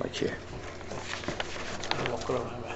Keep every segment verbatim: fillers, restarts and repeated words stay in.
始。 錄噶啦，係咪？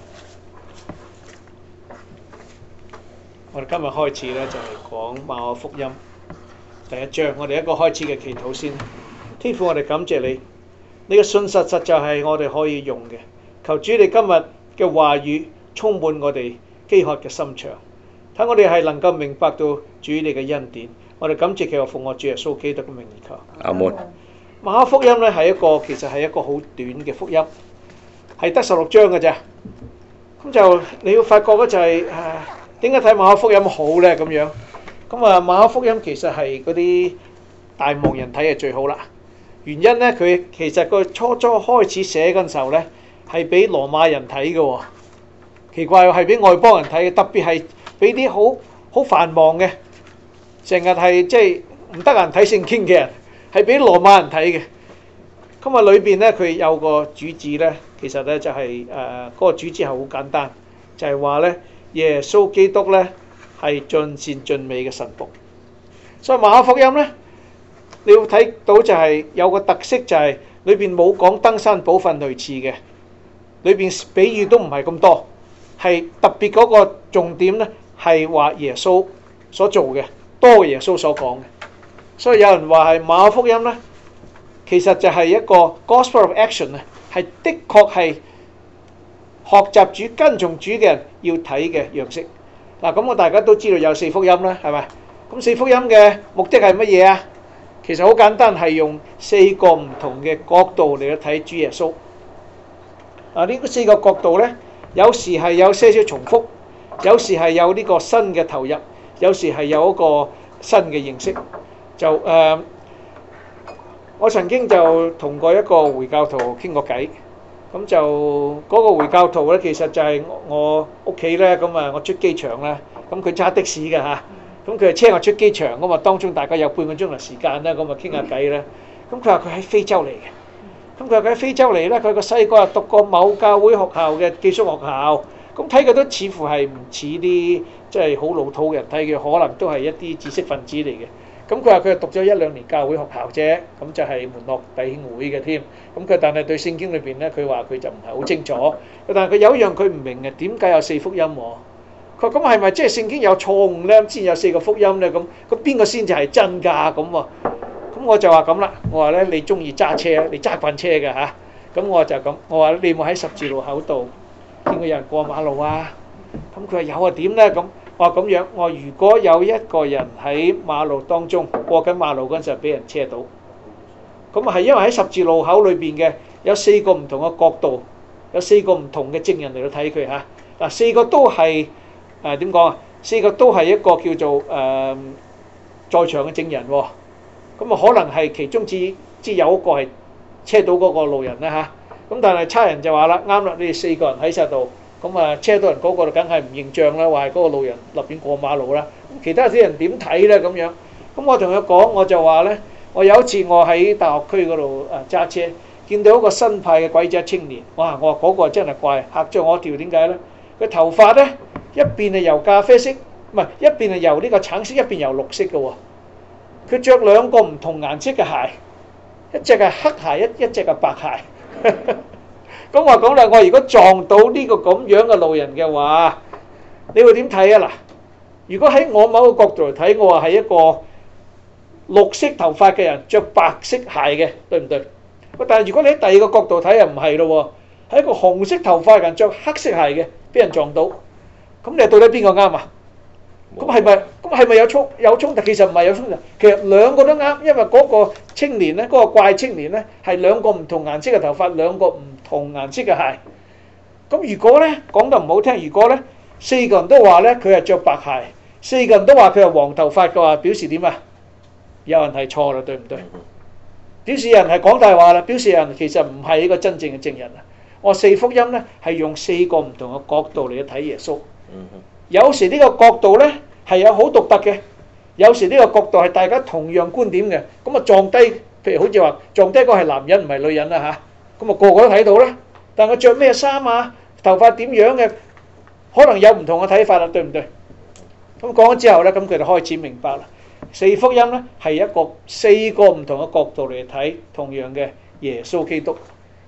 我哋今日開始咧就係講馬可福音第一章。我哋一個開始嘅祈禱先。天父，我哋感謝你，你嘅信實實在係我哋可以用嘅。求主你今日嘅話語充滿我哋飢渴嘅心腸，睇我哋係能夠明白到主你嘅恩典。我哋感謝祈求奉我主耶穌基督嘅名而求。 阿門。 馬可福音咧係一個其實係一個好短嘅福音，係得十六章嘅啫。咁就你要發覺咧就係誒點解睇馬可福音好咧咁樣？咁啊馬可福音其實係嗰啲大忙人睇係最好啦。原因咧佢其實個初初開始寫嗰陣時候咧係俾羅馬人睇嘅喎，奇怪喎係俾外邦人睇嘅，特別係俾啲好好繁忙嘅，成日係即係唔得閒睇聖經嘅人。係俾羅馬人睇嘅，咁啊裏邊咧佢有個主旨咧，其實咧就係誒嗰個主旨係好簡單，就係話咧耶穌基督咧係盡善盡美嘅神僕。所以馬可福音咧，你要睇到就係有個特色，就係裏邊冇講登山寶訓類似嘅，裏邊比喻都唔係咁多，係特別嗰個重點咧係話耶穌所做嘅，多過耶穌所講嘅。所以有人話係馬可福音咧，其實就係一個 Gospel of Action 啊，係的確係學習主跟從主嘅人要睇嘅樣式。嗱，咁我大家都知道有四福音啦，係咪？咁四福音嘅目的係乜嘢啊？其實好簡單，係用四個唔同嘅角度嚟去睇主耶穌。啊，呢個四個角度咧，有時係有些少重複，有時係有呢個新嘅投入，有時係有一個新嘅認識。就誒、呃，我曾經就同過一個回教徒傾過偈，咁就嗰、那個回教徒咧，其實就係我屋企咧，咁啊，我出機場咧，咁佢揸的士嘅嚇，咁佢就車我出機場，咁啊當中大概有半個鐘頭時間咧，咁啊傾下偈咧，咁佢話佢喺非洲嚟嘅，咁佢話佢喺非洲嚟咧，佢個細個又讀過某教會學校嘅寄宿學校，咁睇佢都似乎係唔似啲即係好老土嘅人，睇佢可能都係一啲知識分子嚟嘅。咁佢話佢係讀咗一兩年教會學校啫，咁就係門諾弟兄會嘅添。咁佢但係對聖經裏邊咧，佢話佢就唔係好清楚。但係佢有一樣佢唔明嘅，點解有四福音喎？佢話咁係咪即係聖經有錯誤咧，先有四個福音咧？咁咁邊個先至係真㗎？咁喎？咁我就話咁啦，我話咧你中意揸車，你揸慣車嘅嚇。咁我就咁，我話你有冇喺十字路口度見過有人過馬路啊？咁佢話有啊，點咧咁？我話咁樣，我話如果有一個人喺馬路當中過緊馬路嗰陣時候俾人車到，咁啊係因為喺十字路口裏邊嘅有四個唔同嘅角度，有四個唔同嘅證人嚟到睇佢嚇。嗱，四個都係誒點講啊？四個都係一個叫做誒、呃、在場嘅證人喎。咁啊可能係其中之之有一個係車到嗰個路人啦嚇。咁但係差人就話啦，啱啦，你哋四個人喺晒度。咁啊，車到人嗰個就梗係唔認賬啦，話係嗰個路人立亂過馬路啦。其他啲人點睇咧？咁樣，咁我同佢講，我就話咧，我有一次我喺大學區嗰度誒揸車，見到一個新派嘅鬼仔青年，哇！我話嗰個真係怪，嚇咗我一跳。點解咧？佢頭髮咧一邊係由咖啡色，唔係一邊係由呢個橙色，一邊由綠色嘅喎。佢著兩個唔同顏色嘅鞋，一隻係黑鞋，一一隻係白鞋。咁我講啦，我如果撞到呢個咁樣嘅路人嘅話，你會點睇啊？嗱，如果喺我某個角度嚟睇，我話係一個綠色頭髮嘅人著白色鞋嘅，對唔對？但係如果你喺第二個角度睇又唔係咯喎，係一個紅色頭髮嘅人著黑色鞋嘅，俾人撞到，咁你到底邊個啱啊？咁係咪咁係咪有衝有衝突？其實唔係有衝突，其實兩個都啱，因為嗰個青年咧，嗰個怪青年咧係兩個唔同顏色嘅頭髮，兩個唔同顏色嘅鞋。咁如果咧講得唔好聽，如果咧四個人都話咧佢係著白鞋，四個人都話佢係黃頭髮嘅話，表示點啊？有人係錯啦，對唔對？表示有人係講大話啦，表示有人其實唔係一個真正嘅證人啊！我四福音咧係用四個唔同嘅角度嚟去睇耶穌。有時呢個角度咧係有好獨特嘅，有時呢個角度係大家同樣觀點嘅，咁啊撞低，譬如好似話撞低個係男人唔係女人啦嚇，咁啊個個都睇到啦。但係佢著咩衫啊，頭髮點樣嘅，可能有唔同嘅睇法啦，對唔對？咁講咗之後咧，咁佢就開始明白啦。四福音咧係一個四個唔同嘅角度嚟睇同樣嘅耶穌基督，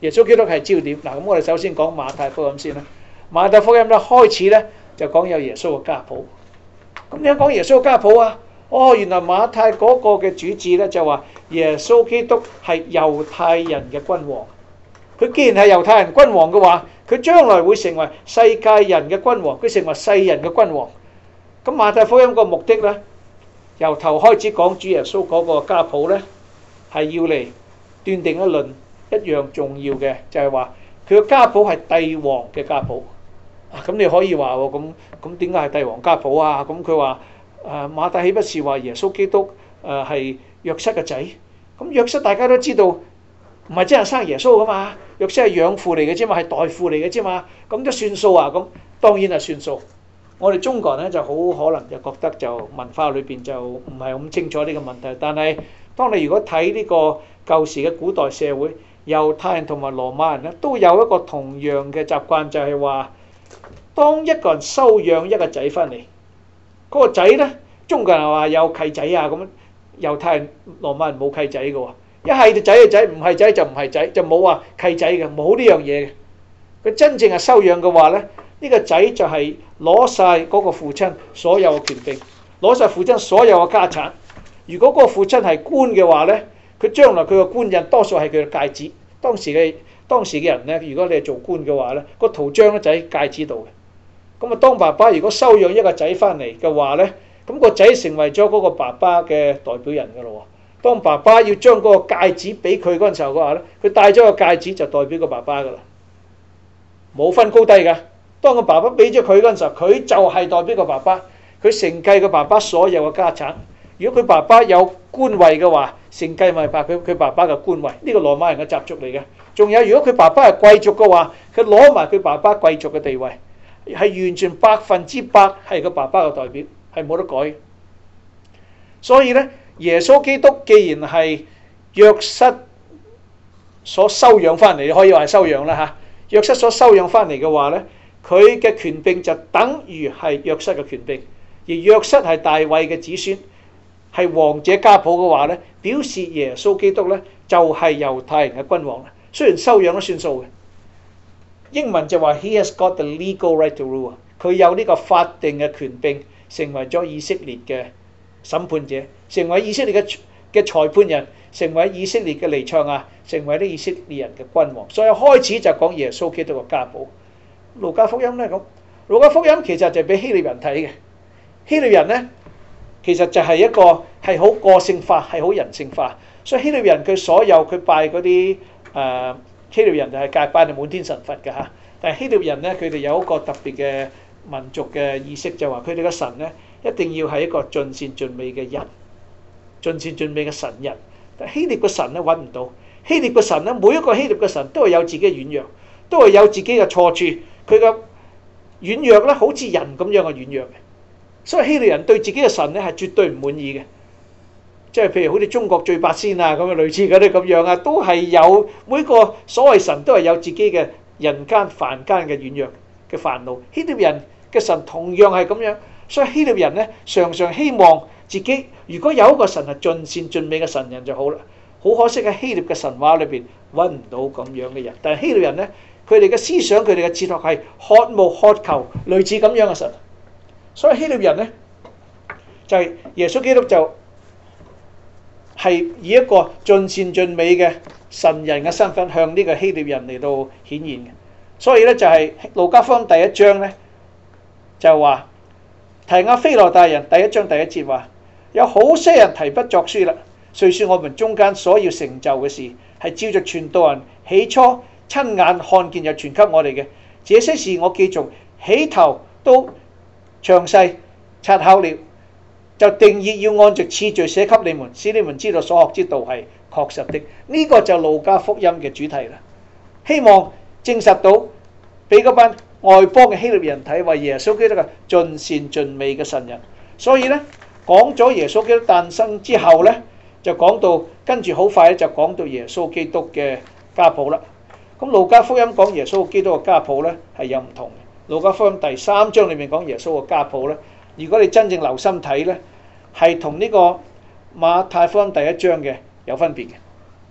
耶穌基督係焦點。嗱，咁我哋首先講馬太福音先啦。馬太福音咧開始咧就講有耶穌嘅家譜。咁點解講耶穌嘅家譜啊？哦，原來馬太嗰個嘅主旨咧就話耶穌基督係猶太人嘅君王。佢既然係猶太人君王嘅話，佢將來會成為世界人嘅君王，佢成為世人嘅君王。咁馬太福音個目的咧，由頭開始講主耶穌嗰個家譜咧，係要嚟斷定一論一樣重要嘅，就係話佢嘅家譜係帝王嘅家譜。啊，咁你可以話喎，咁咁點解係帝王家譜啊？咁佢話誒馬太豈不是話耶穌基督誒係約瑟嘅仔？咁約瑟大家都知道唔係真係生耶穌噶嘛，約瑟係養父嚟嘅啫嘛，係代父嚟嘅啫嘛，咁都算數啊？咁當然係算數。我哋中國人咧就好可能就覺得就文化裏邊就唔係咁清楚呢個問題，但係當你如果睇呢個舊時嘅古代社會，猶太人同埋羅馬人咧都有一個同樣嘅習慣，就係話當一個人收養一個仔翻嚟，嗰個仔咧，中國人話有契仔啊咁，猶太人、羅馬人冇契仔嘅喎，一係就仔就仔，唔係仔就唔係仔，就冇話契仔嘅，冇呢樣嘢嘅。佢真正係收養嘅話咧，呢個仔就係攞晒嗰個父親所有嘅權柄，攞晒父親所有嘅家產。如果嗰個父親係官嘅話咧，佢將來佢個官印多數係佢嘅戒指。當時嘅當時嘅人咧，如果你係做官嘅話咧，個圖章咧就喺戒指度嘅。咁啊，當爸爸如果收養一個仔翻嚟嘅話咧，咁個仔成為咗嗰個爸爸嘅代表人㗎咯喎。當爸爸要將嗰個戒指俾佢嗰陣時候嘅話咧，佢戴咗個戒指就代表個爸爸㗎啦，冇分高低㗎。當個爸爸俾咗佢嗰陣時候，佢就係代表個爸爸，佢承繼個爸爸所有嘅家產。如果佢爸爸有官位嘅話，承繼咪爸佢佢爸爸嘅官位，呢個羅馬人嘅習俗嚟嘅。仲有，如果佢爸爸係貴族嘅話，佢攞埋佢爸爸貴族嘅地位，係完全百分之百係個爸爸嘅代表，係冇得改。所以咧，耶穌基督既然係約瑟所收養翻嚟，你可以話係收養啦嚇。約瑟所收養翻嚟嘅話咧，佢嘅權柄就等於係約瑟嘅權柄，而約瑟係大衛嘅子孫，係王者家譜嘅話咧，表示耶穌基督咧就係猶太人嘅君王啦。雖然收養都算數嘅，英文就話 He has got the legal right to rule， 佢有呢個法定嘅權柄，成為咗以色列嘅審判者，成為以色列嘅嘅裁判人，成為以色列嘅彌賽亞，成為啲以色列人嘅君王。所以開始就講耶穌基督嘅家譜。路加福音咧咁，路加福音其實就俾希臘人睇嘅。希臘人咧其實就係一個係好個性化，係好人性化。所以希臘人佢所有佢拜嗰啲誒希臘人就係拜拜就滿天神佛嘅嚇。但係希臘人咧佢哋有一個特別嘅民族嘅意識，就話佢哋嘅神咧一定要係一個盡善盡美嘅人，盡善盡美嘅神人。但希臘嘅神咧揾唔到，希臘嘅神咧每一個希臘嘅神都係有自己嘅軟弱，都係有自己嘅錯處。佢嘅軟弱咧，好似人咁樣嘅軟弱嘅，所以希臘人對自己嘅神咧係絕對唔滿意嘅。即係譬如好似中國最八仙啊咁嘅類似嗰啲咁樣啊，都係有每個所謂神都係有自己嘅人間凡間嘅軟弱嘅煩惱。希臘人嘅神同樣係咁樣，所以希臘人咧常常希望自己如果有一個神係盡善盡美嘅神人就好啦。好可惜喺希臘嘅神話裏邊揾唔到咁樣嘅人，但係希臘人咧。佢哋嘅思想，佢哋嘅哲學係渴慕渴求類似咁樣嘅神，所以希臘人咧就係耶穌基督就係以一個盡善盡美嘅神人嘅身份向呢個希臘人嚟到顯現嘅。所以咧就係路加福音第一章咧就話提亞非羅大人第一章第一節話有好些人提筆作書啦，遂說我們中間所要成就嘅事係照着傳道人起初親眼看見又傳給我哋嘅，這些事我記從起頭都詳細察考了，就定義要按着次序寫給你們，使你們知道所學之道係確實的。呢、這個就路加福音嘅主題啦，希望證實到俾嗰班外邦嘅希臘人睇，話耶穌基督嘅盡善盡美嘅神人。所以咧講咗耶穌基督誕生之後咧，就講到跟住好快咧就講到耶穌基督嘅家譜啦。咁路加福音講耶穌基督嘅家譜咧係有唔同嘅。路加福音第三章裏面講耶穌嘅家譜咧，如果你真正留心睇咧，係同呢個馬太福音第一章嘅有分別嘅。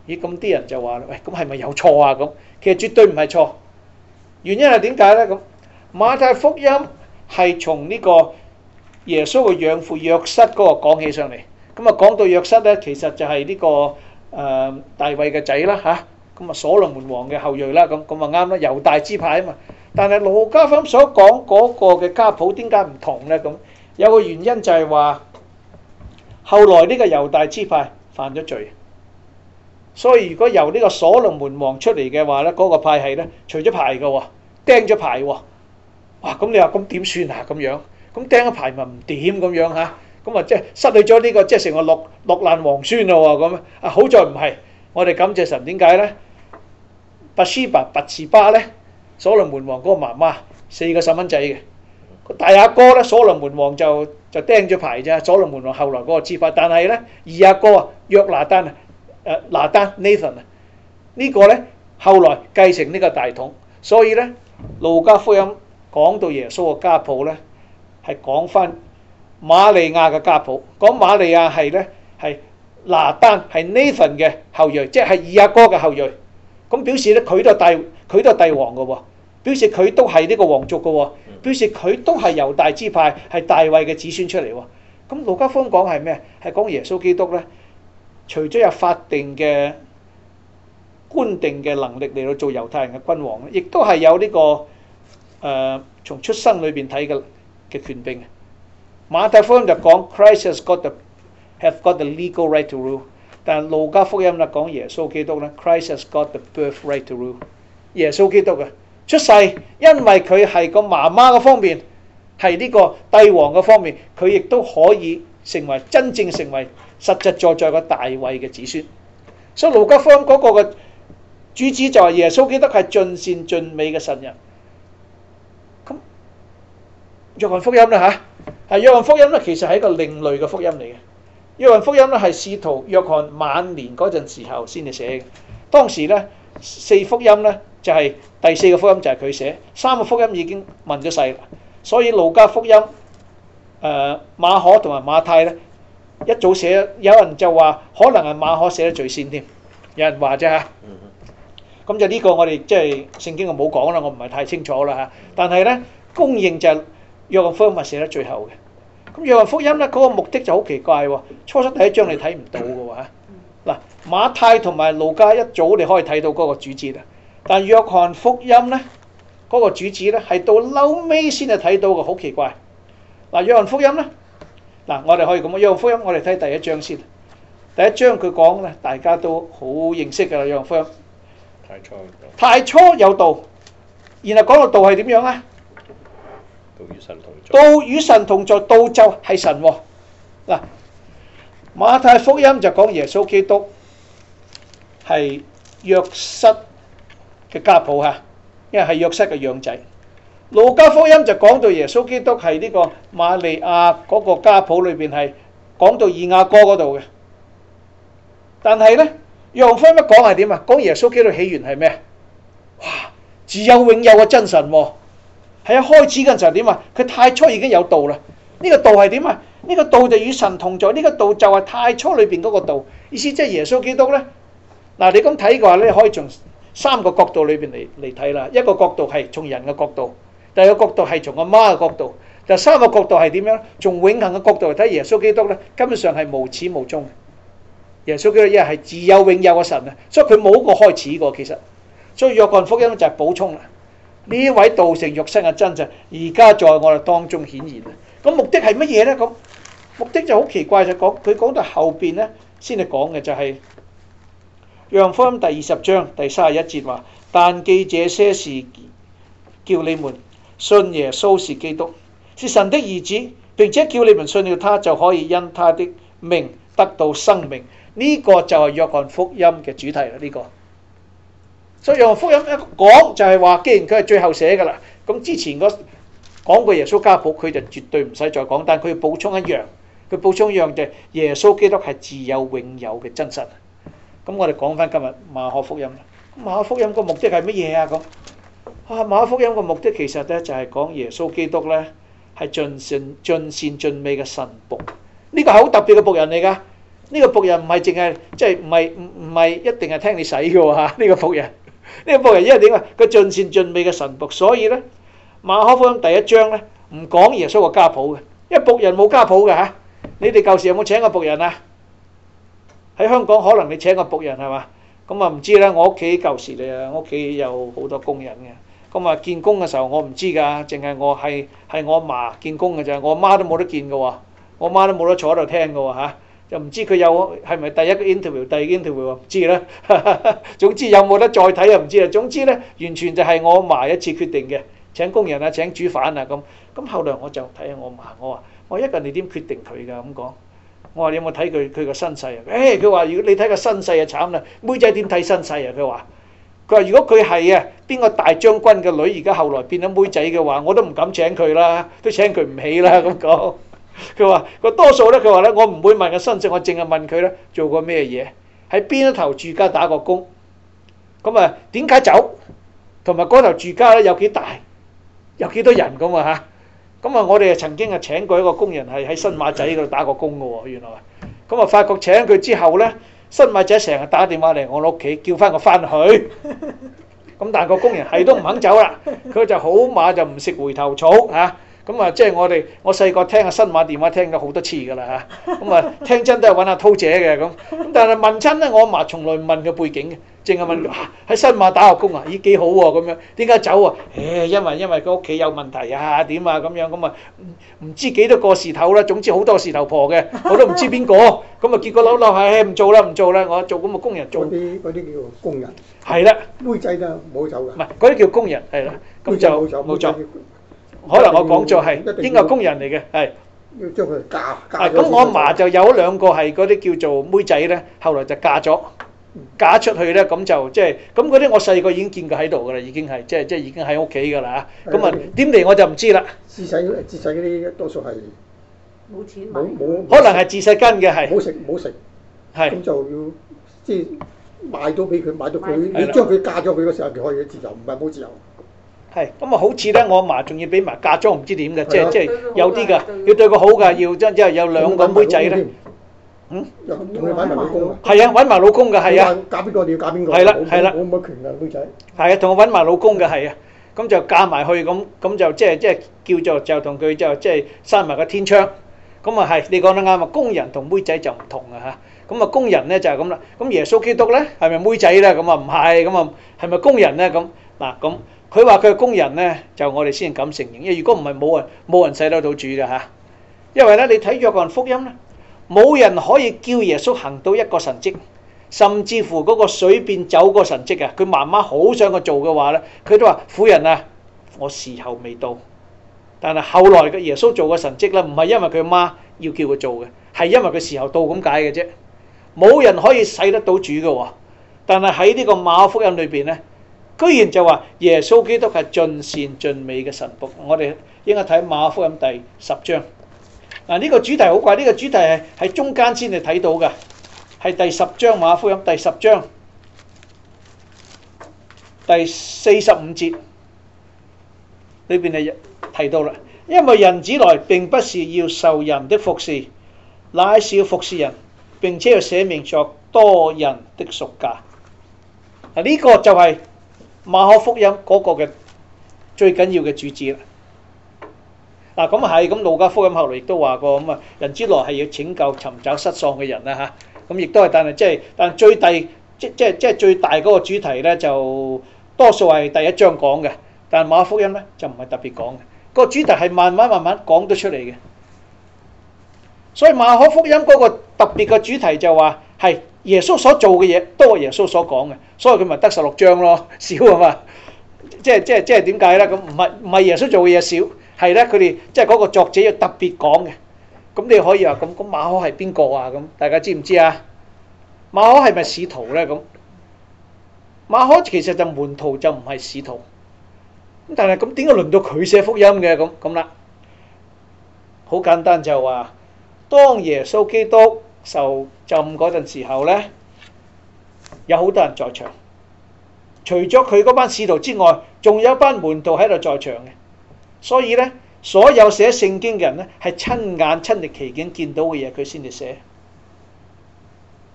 咦，咁啲人就話啦，喂，咁係咪有錯啊？咁其實絕對唔係錯。原因係點解咧？咁馬太福音係從呢個耶穌嘅養父約瑟嗰個講起上嚟。咁啊講到約瑟咧，其實就係呢、這個誒、呃、大衛嘅仔啦嚇。咁啊所羅門王嘅後裔啦。咁咁啊啱啦，猶大支派啊嘛。但係路加福音所講嗰個嘅家譜點解唔同咧？咁有個原因就係話後來呢個猶大支派犯咗罪。所以如果由呢個所羅門王出嚟嘅話咧，嗰、那個派系咧，除咗牌嘅喎，釘咗牌喎，哇！咁你話咁點算啊？咁樣咁釘咗牌咪唔點咁樣嚇？咁啊即係失去咗呢、這個即係成個落落難皇孫咯喎咁啊！好在唔係，我哋感謝神點解咧？拔示巴拔示巴咧，所羅門王嗰個媽媽四個細蚊仔嘅，大阿哥咧所羅門王就就釘咗牌啫。所羅門王後來嗰個支派，但係咧二阿哥啊約拿單啊。誒拿單 Nathan 啊，呢個咧後來繼承呢個大統，所以咧路加福音講到耶穌嘅家譜咧，係講翻瑪利亞嘅家譜，講瑪利亞係咧係拿單係 Nathan 嘅後裔，即係二阿哥嘅後裔，咁表示咧佢都係帝佢都係帝王嘅喎，表示佢都係呢個皇族嘅喎，表示佢都係猶大支派係大衛嘅子孫出嚟喎。咁路加福音講係咩？係講耶穌基督咧。除咗有法定嘅官定嘅能力嚟到做猶太人嘅君王，亦都係有呢、這個誒、呃、從出生裏邊睇嘅嘅權柄。馬太福音就講 Christ has got the have got the legal right to rule， 但係路加福音咧講耶穌基督咧 Christ has got the birth right to rule。耶穌基督嘅出世，因為佢係個媽媽嘅方面係呢個帝王嘅方面，佢亦都可以成為真正成為。實實在在個大衛嘅子孫，所以路加福音嗰個嘅主旨就係耶穌基督係盡善盡美嘅神人。咁約翰福音咧嚇，係約翰福音咧，其實係一個另類嘅福音嚟嘅。約翰福音咧係使徒約翰晚年嗰陣時候先至寫嘅。當時咧四福音咧就係、是、第四個福音就係佢寫，三個福音已經問咗世啦。所以路加福音、誒、呃、馬可同埋馬太咧。一早寫，有人就話可能係馬可寫得最先添，有人話啫嚇。咁就呢個我哋即係聖經就冇講啦，我唔係太清楚啦嚇。但係咧，公認就係約翰福音係寫得最後嘅。咁約翰福音咧嗰個目的就好奇怪喎，初初第一章你睇唔到嘅喎嚇。嗱，馬太同埋路加一早你可以睇到嗰個主旨啦，但約翰福音咧嗰個主旨咧係到嬲尾先係睇到嘅，好奇怪。嗱，約翰福音咧。嗱，我哋可以咁啊，約翰福音我哋睇第一章先。第一章佢講咧，大家都好認識㗎啦，約翰福音。太初有道。太初有道，然後講到道係點樣啊？道與神同在。道與神同在，道就係神喎。嗱，馬太福音就講耶穌基督係約瑟嘅家譜嚇，因為係約瑟嘅養仔。路加福音就講到耶穌基督係呢個瑪利亞嗰個家譜裏邊係講到以亞哥嗰度嘅，但係咧約翰福音一講係點啊？講耶穌基督起源係咩？哇！自有永有嘅真神喎，係一開始嗰陣時候點啊？佢太初已經有道啦。呢個道係點啊？呢個道就與神同在，呢個道就係太初裏邊嗰個道。意思即係耶穌基督咧。嗱，你咁睇嘅話咧，你可以從三個角度裏邊嚟嚟睇啦。一個角度係從人嘅角度。第二個角度係從阿媽嘅角度，第三個角度係點樣？從永恆嘅角度嚟睇耶穌基督咧，根本上係無始無終。耶穌基督因為係自有永有嘅神啊，所以佢冇一個開始過。其實，所以約翰福音就係補充啦。呢位道成肉身嘅真神，而家在我哋當中顯現啊！咁目的係乜嘢咧？咁目的就好奇怪，就講佢講到後邊咧先係講嘅就係約翰福音第二十章第三十一節話：但記這些事，叫你們信耶穌是基督，是神的兒子，並且叫你們信了他，就可以因他的名得到生命。呢、這個就係約翰福音嘅主題啦。呢、這個，所以約翰福音一講就係話，既然佢係最後寫噶啦，咁之前嗰講過耶穌家譜，佢就絕對唔使再講，但佢要補充一樣，佢補充一樣就係耶穌基督係自有永有嘅真神。咁我哋講翻今日馬可福音啦。馬可福音個目的係乜嘢啊？咁啊，馬可福音個目的其實咧就係講耶穌基督咧係盡善盡善盡美嘅神僕，呢個係好特別嘅僕人嚟噶。 呢個僕人唔係淨係即係唔係唔唔係一定係聽你使嘅喎嚇，呢個僕人呢個僕人因為點啊？佢盡善盡美嘅神僕，所以咧馬可福音第一章咧唔講耶穌個家譜嘅，因為僕人冇家譜嘅嚇。你哋舊時有冇請過僕人啊？喺香港可能你請個僕人係嘛？咁啊唔知啦。我屋企舊時咧，我屋企有好多工人嘅。咁啊見工嘅時候我唔知㗎，淨係我係係我阿嫲見工嘅啫，我阿媽都冇得見嘅喎，我阿媽都冇得坐喺度聽嘅喎嚇。就唔知佢有係咪第一個 interview、第二個 interview 唔知啦。總之有冇得再睇又唔知啦。總之咧，完全就係我阿嫲一次決定嘅，請工人啊，請煮飯啊咁。咁後來我就睇下我阿嫲，我話我一個人你點決定佢㗎咁講？我話你有冇睇佢佢個身世啊？誒，佢話如果你睇個身世啊慘啦，妹仔點睇身世啊？佢話佢話如果佢係啊邊個大將軍嘅女，而家後來變咗妹仔嘅話，我都唔敢請佢啦，都請佢唔起啦咁講。佢話個多數咧，佢話咧我唔會問個身世，我淨係問佢咧做過咩嘢，喺邊一頭住家打過工，咁啊點解走，同埋嗰頭住家咧有幾大，有幾多人咁啊嚇。咁啊！我哋啊曾經啊請過一個工人係喺新馬仔嗰度打過工嘅喎，原來。咁啊發覺請佢之後咧，新馬仔成日打電話嚟我屋企，叫翻我翻去。咁但係個工人係都唔肯走啦，佢就好馬就唔食回頭草嚇。咁啊即係我哋我細個聽啊新馬電話聽咗好多次㗎啦嚇。咁啊聽真都係揾阿濤姐嘅咁。咁但係問親咧，我阿嫲從來唔問佢背景嘅。淨係問啊喺新馬打下工啊，咦幾好喎咁樣？點解走啊？誒，因為因為佢屋企有問題啊，點啊咁樣咁啊？唔唔知幾多個事頭啦，總之好多事頭婆嘅，我都唔知邊個。咁啊結果嬲嬲係唔做啦，唔做啦，我做咁嘅工人做。 嗰啲嗰啲叫做工人。 係啦。 妹仔都冇走㗎。 唔係嗰啲叫工人係啦，咁就冇錯。可能我講錯係應該係工人嚟嘅，係。 要將佢嫁嫁咗。 咁我阿嫲就有兩個係嗰啲叫做妹仔咧，後來就嫁咗。嫁出去咧，咁就即係咁嗰啲，我細個已經見過喺度噶啦，已經係即係即係已經喺屋企噶啦嚇。咁啊點嚟我就唔知啦。 自細自細嗰啲多數係冇錢買， 冇冇可能係自細跟嘅係。 冇食冇食， 係咁就要即係賣到俾佢，賣到佢， 係你將佢嫁咗佢嗰時候，就可以自由，唔係冇自由。 係咁啊，好似咧，我阿嫲仲要俾埋嫁妝，唔知點嘅，即係即係對佢好有啲㗎， 㗎要對佢好㗎，要即即係有兩個妹仔咧。嗯， 又同你揾埋老公啊！ 係啊，揾埋老公㗎，係啊， 嫁邊個你要嫁邊個？ 係啦係啦冇冇乜權㗎，女仔。 係啊，同我揾埋老公嘅係啊，咁就嫁埋去咁，咁就即係即係叫做就同佢就即係閂埋個天窗。咁啊係，你講得啱啊！工人同妹仔就唔同啊嚇。咁啊工人咧就係咁啦。咁耶穌基督咧係咪妹仔咧？咁啊唔係，咁啊係咪工人咧？咁嗱咁，佢話佢係工人咧，就我哋先敢承認。因為如果唔係冇人冇人使得到主嘅嚇。因為咧你睇約翰福音咧。冇人可以叫耶穌行到一個神蹟，甚至乎嗰個水變酒嗰個神蹟啊！佢媽媽好想佢做嘅話咧，佢都話：婦人啊，我時候未到。但係後來嘅耶穌做嘅神蹟咧，唔係因為佢媽要叫佢做嘅，係因為佢時候到咁解嘅啫。冇人可以使得到主嘅喎。但係喺呢個馬可福音裏邊咧，居然就話耶穌基督係盡善盡美嘅神僕。我哋應該睇馬可福音第十章。嗱，呢個主題好怪，呢個主題係喺中間先嚟睇到嘅，係第十章馬可福音第十章第四十五節裏邊係提到啦。因為人子來並不是要受人的服侍，乃是要服侍人，並且要捨命作多人的贖價。嗱，呢個就係馬可福音嗰個嘅最緊要嘅主旨啦。嗱咁係咁，路加福音後來亦都話過咁啊，人之來係要拯救尋找失喪嘅人啦嚇。咁亦都係，但係即係，但係最大即即即係最大嗰個主題咧，就多數係第一章講嘅，但係馬可福音咧就唔係特別講嘅。個主題係慢慢慢慢講得出嚟嘅。所以馬可福音嗰個特別嘅主題就話係耶穌所做嘅嘢都係耶穌所講嘅，所以佢咪得十六章咯，少啊嘛。即係即係即係點解咧？咁唔係唔係耶穌做嘅嘢少。係咧，佢哋即係嗰個作者要特別講嘅。咁你可以話咁，咁馬可係邊個啊？咁大家知唔知啊？馬可係咪使徒咧？咁馬可其實就門徒就唔係使徒。咁但係咁點解輪到佢寫福音嘅？咁咁啦，好簡單就話，當耶穌基督受浸嗰陣時候咧，有好多人在場。除咗佢嗰班使徒之外，仲有一班門徒喺度在場嘅。所以咧，所有寫聖經嘅人咧，係親眼親歷其境見到嘅嘢，佢先至寫。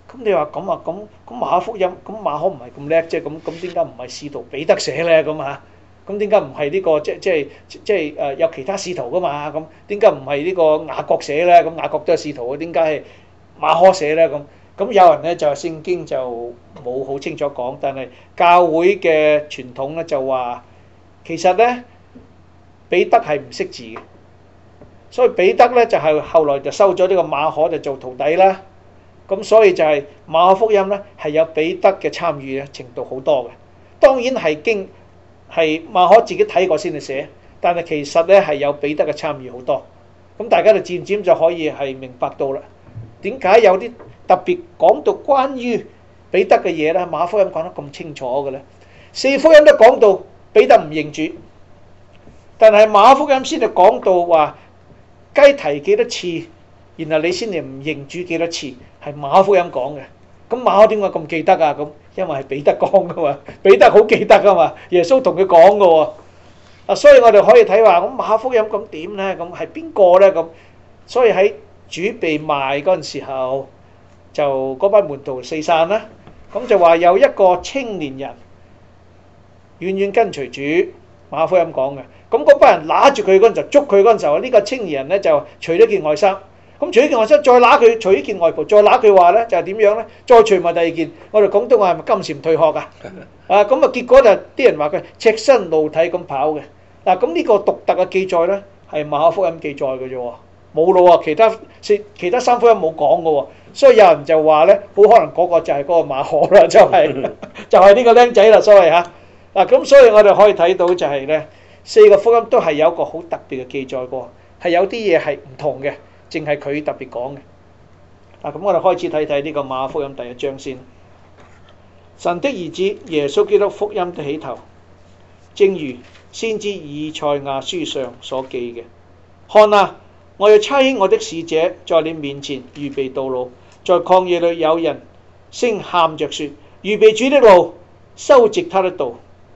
咁你話咁啊，咁咁馬可福音，咁馬可唔係咁叻啫，咁咁點解唔係使徒彼得寫咧？咁嚇，咁點解唔係呢個即即係即係誒有其他使徒噶嘛？咁點解唔係呢個雅各寫咧？咁雅各都係使徒，點解係馬可寫咧？咁咁有人咧就聖經就冇好清楚講，但係教會嘅傳統咧就話，其實咧彼得係唔識字嘅，所以彼得咧就係後來就收咗呢個馬可就做徒弟啦。咁所以就係馬可福音咧係有彼得嘅參與嘅程度好多嘅，當然係經係馬可自己睇過先去寫，但係其實咧係有彼得嘅參與好多。咁大家就漸漸就可以係明白到啦，點解有啲特別講到關於彼得嘅嘢咧？馬可福音講得咁清楚嘅咧，四福音都講到彼得唔認主，但係馬可福音先係講到話雞啼幾多次，然後你先至唔認主幾多次，係馬可福音講嘅。咁馬可點解咁記得啊？咁因為係彼得講噶嘛，彼得好記得噶嘛，耶穌同佢講噶喎。啊，所以我哋可以睇話咁馬可福音咁點咧？咁係邊個咧？咁所以喺主被賣嗰陣時候，就嗰班門徒四散啦。咁就話有一個青年人遠遠跟隨主，馬可福音講嘅。咁嗰班人揦住佢嗰陣就捉佢嗰陣時候，呢個青年人咧就除咗件外衫。咁除咗件外衫，再揦佢除咗件外袍，再揦佢話咧就係點樣咧？再除埋第二件，我哋廣東話係咪金蟬退殼啊？啊咁啊，結果就啲人話佢赤身露體咁跑嘅。嗱，咁呢個獨特嘅記載咧係馬可福音記載嘅啫喎，冇咯喎，其他四其他三福音冇講嘅喎，所以有人就話咧，好可能嗰個就係嗰個馬可啦，就係就係呢個僆仔啦，所謂嚇。嗱，咁所以我哋可以睇到就係咧，四個福音都係有一個好特別嘅記載過，係有啲嘢係唔同嘅。淨係佢特別講嘅。嗱，咁我哋開始睇睇呢個馬可福音第一章先。神的兒子耶穌基督福音的起頭，正如先知以賽亞書上所記嘅：看啊，我要差遣我的使者在你面前預備道路，在曠野裏有人聲喊着說：預備主的路，修直他的道。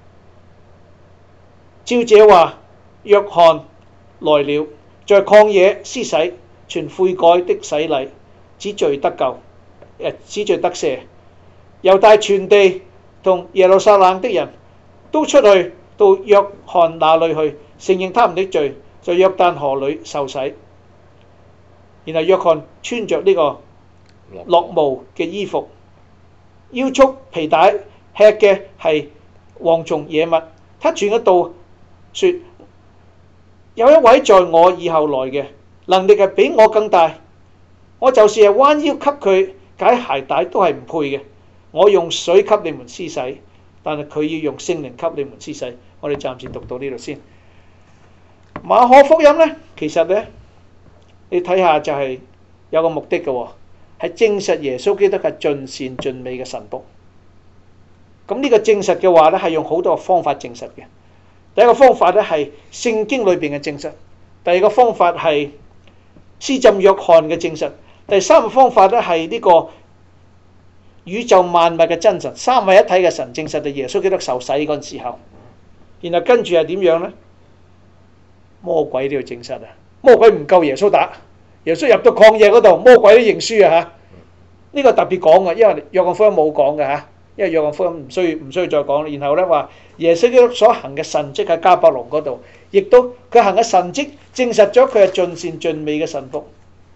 照這話，約翰來了，在曠野施洗，傳悔改的洗禮，使罪得救，誒使罪得赦。猶大全地同耶路撒冷的人都出去到約翰那裏去，承認他們的罪，在約旦河裏受洗。然後約翰穿着呢個落毛嘅衣服，腰束皮帶，吃嘅係蝗蟲野物。他傳嘅道說：有一位在我以後來嘅，能力係比我更大，我就是係彎腰給佢解鞋帶都係唔配嘅。我用水給你們施洗，但係佢要用聖靈給你們施洗。我哋暫時讀到呢度先。馬可福音呢，其實呢，你睇下就係有個目的嘅喎，係證實耶穌基督係盡善盡美嘅神僕。咁呢個證實嘅話呢，係用好多方法證實嘅。第一個方法呢，係聖經裏邊嘅證實，第二個方法係施浸約翰嘅證實，第三個方法呢，係呢個宇宙萬物嘅真神三位一體嘅神證實就耶穌基督受洗嗰陣時候。然後跟住係點樣呢？魔鬼都要證實啊！魔鬼唔夠耶穌打，耶穌入到曠野嗰度，魔鬼都認輸啊！嚇，呢個特別講嘅，因為約翰福音冇講嘅嚇，因為約翰福音唔需要唔需要再講。然後咧話耶穌基督所行嘅神蹟喺迦百農嗰度，亦都佢行嘅神蹟證實咗佢係盡善盡美嘅神僕。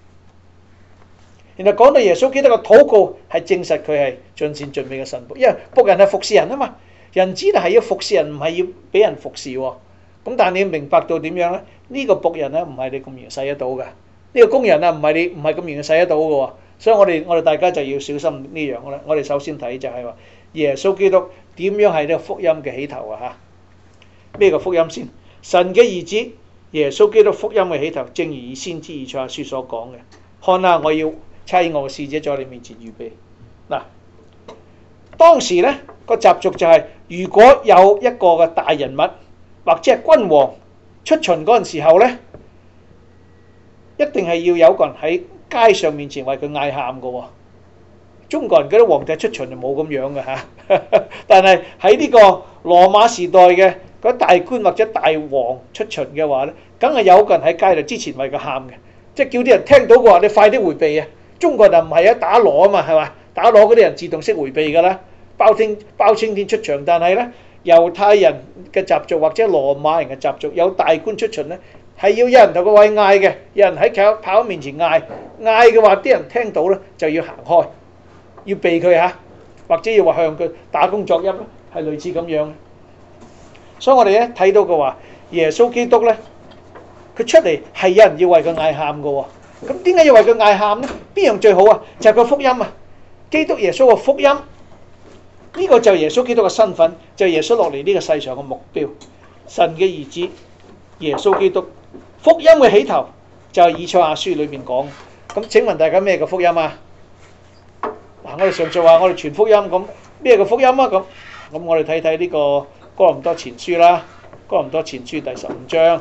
然後講到耶穌基督嘅禱告係證實佢係盡善盡美嘅神僕，因為僕人係服侍人啊嘛，人子係要服侍人，唔係要俾人服侍喎。咁但係你要明白到點樣咧？呢個僕人咧唔係你咁容易使得到嘅，呢個工人啊唔係你唔係咁容易使得到嘅喎。所以我哋我哋大家就要小心呢樣啦。我哋首先睇就係話耶穌基督點樣係呢個福音嘅起頭啊嚇？咩個福音先？神嘅兒子耶穌基督福音嘅起頭，正如以先知以賽亞書所講嘅。看啊，我要差遣我嘅使者在你面前預備。嗱，當時咧個習俗就係、是，如果有一個嘅大人物或者係君王出巡嗰陣時候咧，一定係要有個人喺街上面前為佢嗌喊嘅喎。中國人嗰啲皇帝出巡就冇咁樣嘅嚇，但係喺呢個羅馬時代嘅嗰大官或者大王出巡嘅話咧，梗係有個人喺街度之前為佢喊嘅，即係叫啲人聽到嘅話，你快啲迴避啊！中國人唔係啊，打鑼啊嘛，係嘛？ 打鑼嗰啲人自動識迴避㗎啦，包天包青天出場。但係咧，猶太人嘅習俗或者羅馬人嘅習俗，有大官出巡咧，係要有人同個位嗌嘅，有人喺跑跑面前嗌，嗌嘅話啲人聽到咧就要行開，要避佢嚇，或者要話向佢打躬作揖咧，係類似咁樣。所以我哋咧睇到嘅話，耶穌基督咧，佢出嚟係有人要為佢嗌喊嘅喎。咁點解要為佢嗌喊咧？邊樣最好啊？就係個福音啊！基督耶穌嘅福音，呢個就係耶穌基督嘅身份，就係耶穌落嚟呢個世上嘅目標。神嘅兒子耶穌基督，福音嘅起頭就係以賽亞書裏面講。咁請問大家咩嘅福音啊？嗱，我哋上述話我哋傳福音，咁咩嘅福音啊？咁咁我哋睇睇呢個哥林多前書啦，哥林多前書第十五章。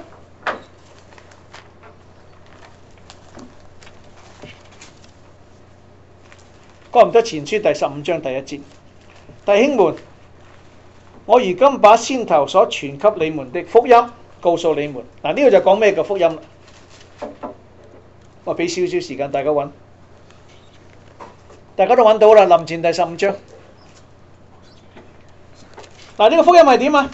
哥林多前書第十五章第一節，弟兄們，我如今把先頭所傳給你們的福音告訴你們。嗱，呢個就講咩嘅福音？我俾少少時間大家揾，大家都揾到啦。林前第十五章。嗱，呢個福音係點啊？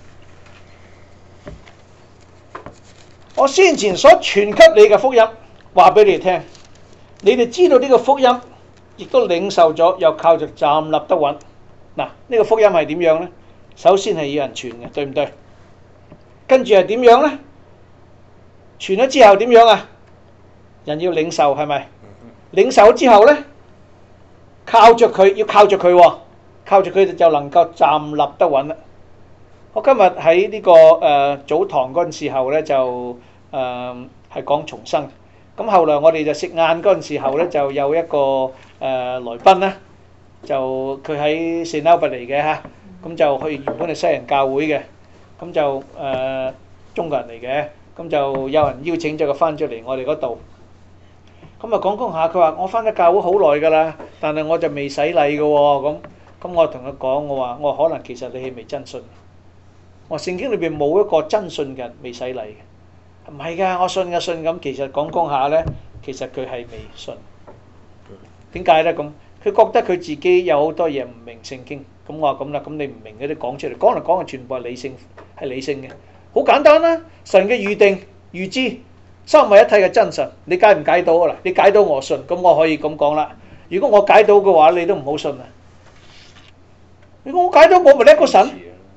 我先前所傳給你嘅福音，話俾你哋聽，你哋知道呢個福音，亦都領受咗，又靠着站立得穩。嗱，呢個福音係點樣呢？首先係要人傳嘅，對唔對？跟住係點樣呢？傳咗之後點樣啊？人要領受，係咪？領受之後呢，靠着佢，要靠着佢喎，靠着佢就能夠站立得穩啦。我今日喺呢個誒早堂嗰陣時候呢，就誒係講重生。咁後來我哋就食晏嗰陣時候咧，就有一個誒、呃、來賓咧，就佢喺聖歐伯嚟嘅嚇，咁就去原本係西人教會嘅，咁就誒、呃、中國人嚟嘅，咁就有人邀請咗佢翻咗嚟我哋嗰度，咁啊講講下，佢話我翻咗教會好耐㗎啦，但係我就未洗禮嘅喎，咁咁我同佢講，我話我話可能其實你係未真信，我聖經裏邊冇一個真信嘅人未洗禮嘅。唔係㗎，我信嘅信咁，其實講講下咧，其實佢係未信。點解咧？咁佢覺得佢自己有好多嘢唔明聖經。咁我話咁啦，咁你唔明嗰啲講出嚟，講嚟講去全部係理性，係理性嘅。好簡單啦，神嘅預定、預知、三位一體嘅真神，你解唔解到啊？嗱，你解到我信，咁我可以咁講啦。如果我解到嘅話，你都唔好信啊。如果我解到，我咪叻過神。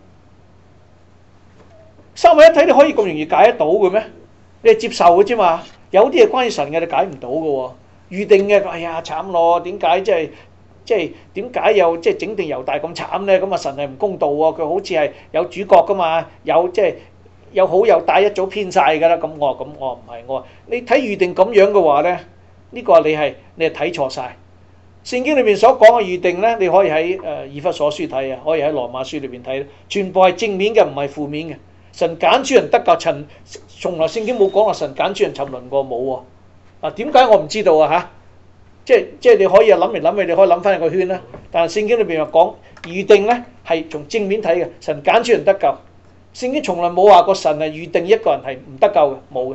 三位一體你可以咁容易解得到嘅咩？你係接受嘅啫嘛。有啲嘢關於神嘅你解唔到嘅喎。預定嘅，哎呀慘咯！點解即係即係點解又即係整定猶大咁慘咧？咁啊神係唔公道喎。佢好似係有主角噶嘛，有即係有好有大一早編曬㗎啦。咁我話咁我話唔係，我話你睇預定咁樣嘅話咧，呢個你係你係睇錯曬。聖經裏面所講嘅預定咧，你可以喺誒以弗所書睇啊，可以喺羅馬書裏邊睇，全部係正面嘅，唔係負面嘅。神揀選人得救，陳從來聖經冇講話神揀選人沉淪過冇喎。嗱，點解我唔知道啊？嚇，即係即係你可以諗嚟諗去，你可以諗翻一個圈啦。但係聖經裏邊又講預定咧係從正面睇嘅，神揀選人得救。聖經從來冇話過神係預定一個人係唔得救嘅，冇嘅。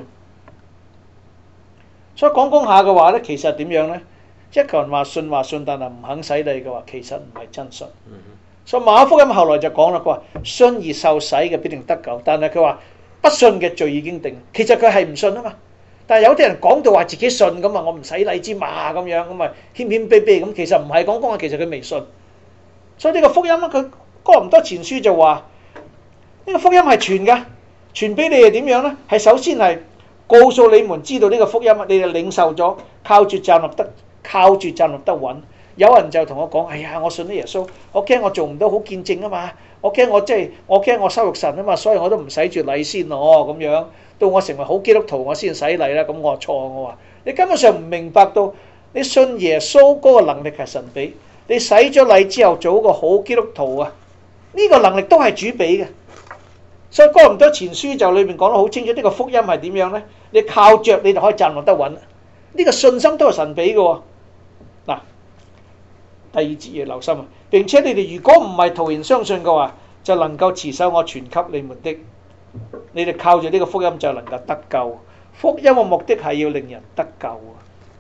所以講講下嘅話咧，其實點樣咧？一個人話信話信，但係唔肯洗禮嘅話，其實唔係真信。所以馬可福音後來就講啦，佢話信而受洗嘅必定得救，但係佢話不信嘅罪已經定。其實佢係唔信啊嘛。但係有啲人講到話自己信咁啊，我唔洗禮之嘛咁樣咁啊，謙謙卑卑咁，其實唔係講講下，其實佢未信。所以呢個福音啊，佢哥林多前書就話呢個福音係傳㗎，傳俾你係點樣咧？係首先係告訴你們知道呢個福音啊，你哋領受咗，靠住站立得靠住站立得穩。有人就同我講：哎呀，我信咗耶穌，我驚我做唔到好見證啊嘛，我驚我即係我驚我羞辱神啊嘛，所以我都唔洗住禮先咯咁樣。到我成為好基督徒，我先洗禮啦。咁我錯，我話你根本上唔明白到，你信耶穌嗰個能力係神俾，你洗咗禮之後做一個好基督徒啊，呢個能力都係主俾嘅。所以哥林多前書就裏面講得好清楚，呢個福音係點樣呢？你靠着你就可以站立得穩，呢個信心都係神俾嘅喎。嗱，第二節要留心啊！並且你哋如果唔係徒然相信嘅話，就能夠持守我傳給你們的。你哋靠住呢個福音就能夠得救。福音嘅目的係要令人得救啊！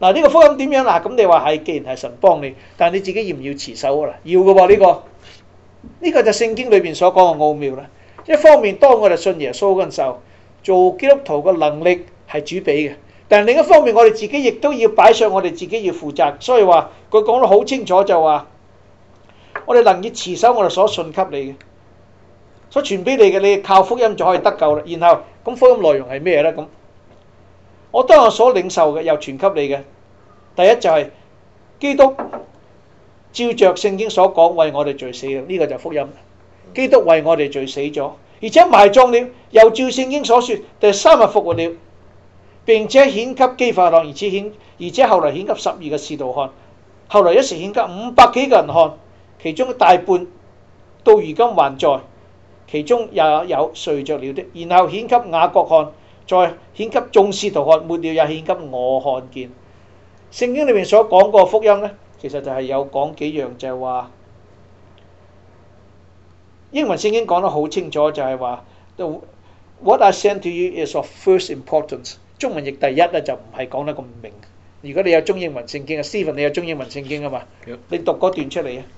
嗱，呢個福音點樣嗱？咁你話係，既然係神幫你，但係你自己要唔要持守啊？要嘅喎，呢個呢個就聖經裏邊所講嘅奧妙啦。一方面，當我哋信耶穌嗰陣時候，做基督徒嘅能力係主俾嘅，但係另一方面，我哋自己亦都要擺上我哋自己要負責。所以話佢講得好清楚，就話我哋能以持守我哋所信給你嘅，所傳俾你嘅，你靠福音就可以得救啦。然後咁福音內容係咩咧？咁我當我所領受嘅又傳給你嘅，第一就係基督照着聖經所講為我哋罪死嘅，呢個就係福音。基督為我哋罪死咗，而且埋葬了，又照聖經所說第三日復活了，並且顯給基法郎，而且顯而且後來顯給十二個使徒看，後來一時顯給五百幾個人看，其中大半到如今還在，其中也有睡着了的，然後顯給雅各看，再顯給眾使徒看，末了也顯給我看見。聖經裏面所講個福音呢，其實就係有講幾樣，就係話英文聖經講得好清楚，就係話 What I send to you is of first importance。中文譯第一咧就唔係講得咁明。如果你有中英文聖經啊 ，Stephen 你有中英文聖經啊嘛，你讀嗰段出嚟啊。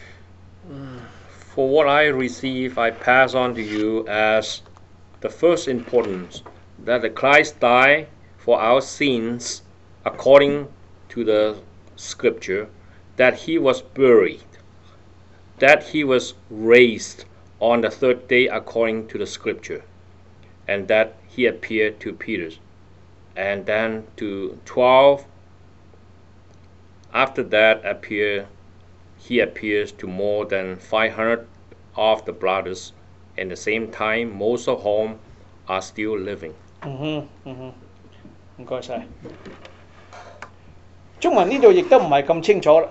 For what I receive, I pass on to you as the first importance, that the Christ died for our sins according to the Scripture, that he was buried, that he was raised on the third day according to the Scripture, and that he appeared to Peter, and then to twelve. After that, appear, he appears to more than five hundred of the brothers, and at the same time, most of whom are still living. 嗯哼，嗯哼，唔該晒。中文呢度亦都唔係咁清楚啦。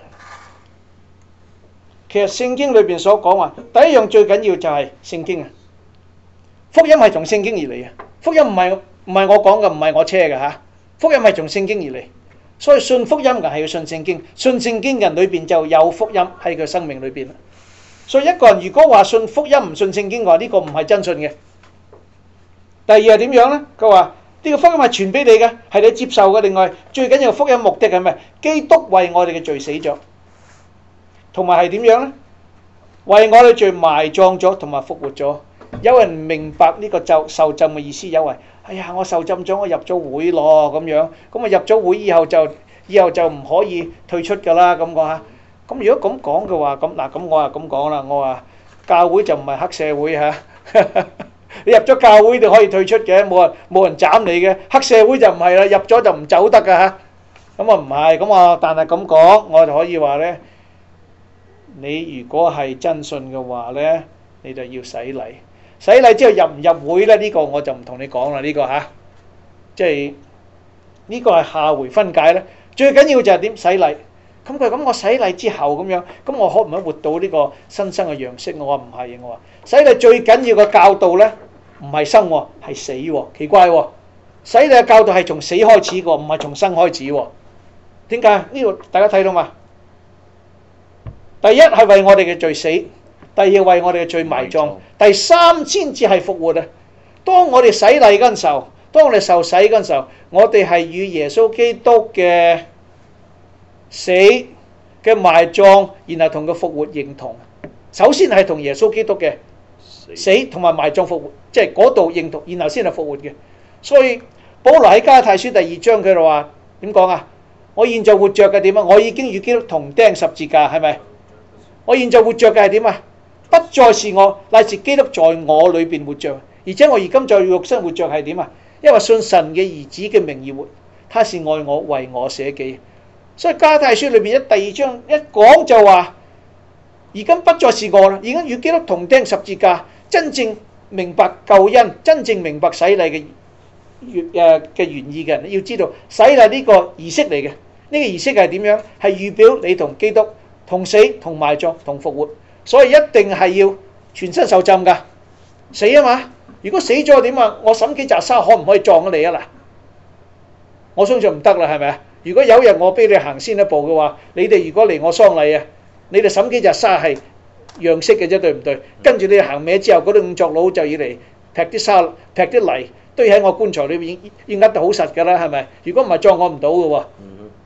其實聖經裏邊所講話，第一樣最緊要就係聖經啊。福音係從聖經而嚟嘅，福音唔係唔係我講嘅，唔係我車嘅嚇。福音係從聖經而嚟，所以信福音嘅係要信聖經，信聖經嘅人裏邊就有福音喺佢生命裏邊啦。所以一個人如果話信福音唔信聖經嘅話，呢個唔係真信嘅。第二係點樣呢？佢話呢個福音係傳俾你嘅，係你接受嘅。另外最緊要福音目的係咩？基督為我哋嘅罪死咗，同埋係點樣呢？為我哋罪埋葬咗，同埋復活咗。有人明白呢個就受浸嘅意思，有為哎呀我受浸咗，我入咗會咯咁樣，咁啊入咗會以後就以後就唔可以退出㗎啦咁講嚇。咁如果咁講嘅話，咁嗱咁我啊咁講啦，我話教會就唔係黑社會嚇。你入咗教會你可以退出嘅，冇人冇人斬你嘅。黑社會就唔係啦，入咗就唔走得㗎嚇。咁啊唔係，咁啊但係咁講，我就可以話咧，你如果係真信嘅話咧，你就要洗禮。洗禮之後入唔入會咧？呢個我就唔同你講啦，呢個嚇，即係呢個係下回分解咧。最緊要就係點洗禮。咁佢咁我洗禮之後咁樣，咁我可唔可以活到呢個新生嘅樣式？我話唔係，我話洗禮最緊要嘅教導咧，唔係生喎，係死喎，奇怪喎！洗禮嘅教導係從死開始嘅，唔係從生開始喎。點解？呢度大家睇到嘛？第一係為我哋嘅罪死，第二為我哋嘅罪埋葬，第三先至係復活啊！當我哋洗禮嗰陣時候，當我哋受洗嗰陣時候，我哋係與耶穌基督嘅死嘅埋葬，然後同佢復活認同。首先係同耶穌基督嘅死同埋埋葬復活，即係嗰度認同，然後先係復活嘅。所以保羅喺加拉太書第二章佢就話點講啊？我現在活着嘅點啊？我已經與基督同釘十字架，係咪？我現在活着嘅係點啊？不再是我，乃是基督在我裏邊活着。而且我而今在肉身活着係點啊？因為信神嘅兒子嘅名而活，他是愛我，為我捨己。所以加拉太書裏邊一第二章一講就話，而今不再是我啦，已經與基督同釘十字架，真正明白救恩，真正明白洗禮嘅誒嘅原意嘅人，要知道洗禮呢個儀式嚟嘅，呢、這個儀式係點樣？係預表你同基督同死、同埋葬、同復活，所以一定係要全身受浸㗎，死啊嘛！如果死咗點啊？我審幾扎沙可唔可以撞咗你啊嗱？我相信唔得啦，係咪啊？如果有日我俾你行先一步嘅話，你哋如果嚟我喪禮啊，你哋審幾隻沙係樣式嘅啫，對唔對？跟住你行歪之後，嗰啲五作佬就要嚟劈啲沙、劈啲泥堆喺我棺材裏邊，要壓得好實㗎啦，係咪？如果唔係撞我唔到嘅喎，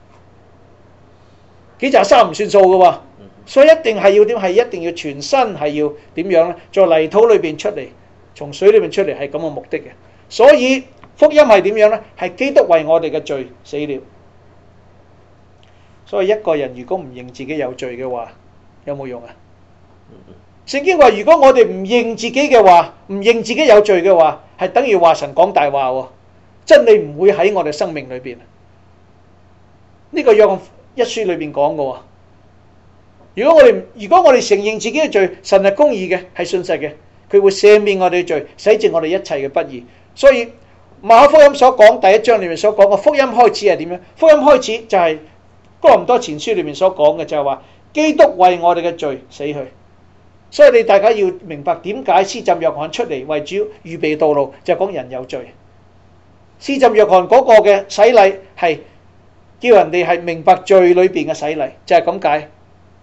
幾廿三唔算數嘅喎，所以一定係要點？係一定要全身係要點樣咧？在泥土裏邊出嚟，從水裏邊出嚟係咁嘅目的嘅。所以福音係點樣咧？係基督為我哋嘅罪死了。所以一個人如果唔認自己有罪嘅話，有冇用啊？聖經話如果我哋唔認自己嘅話，唔認自己有罪嘅話，係等於話神講大話喎。真理唔會喺我哋生命裏邊。呢個約翰一書裏邊講嘅喎。如果我哋如果我哋承認自己嘅罪，神係公義嘅，係信實嘅，佢會赦免我哋嘅罪，洗淨我哋一切嘅不義。所以馬可福音所講第一章裏面所講嘅福音開始係點樣？福音開始就係哥林多前書裏面所講嘅，就係話基督為我哋嘅罪死去。所以你大家要明白點解施浸約翰出嚟為主預備道路，就係講人有罪。施浸約翰嗰個嘅洗禮係叫人哋係明白罪裏邊嘅洗禮，就係咁解。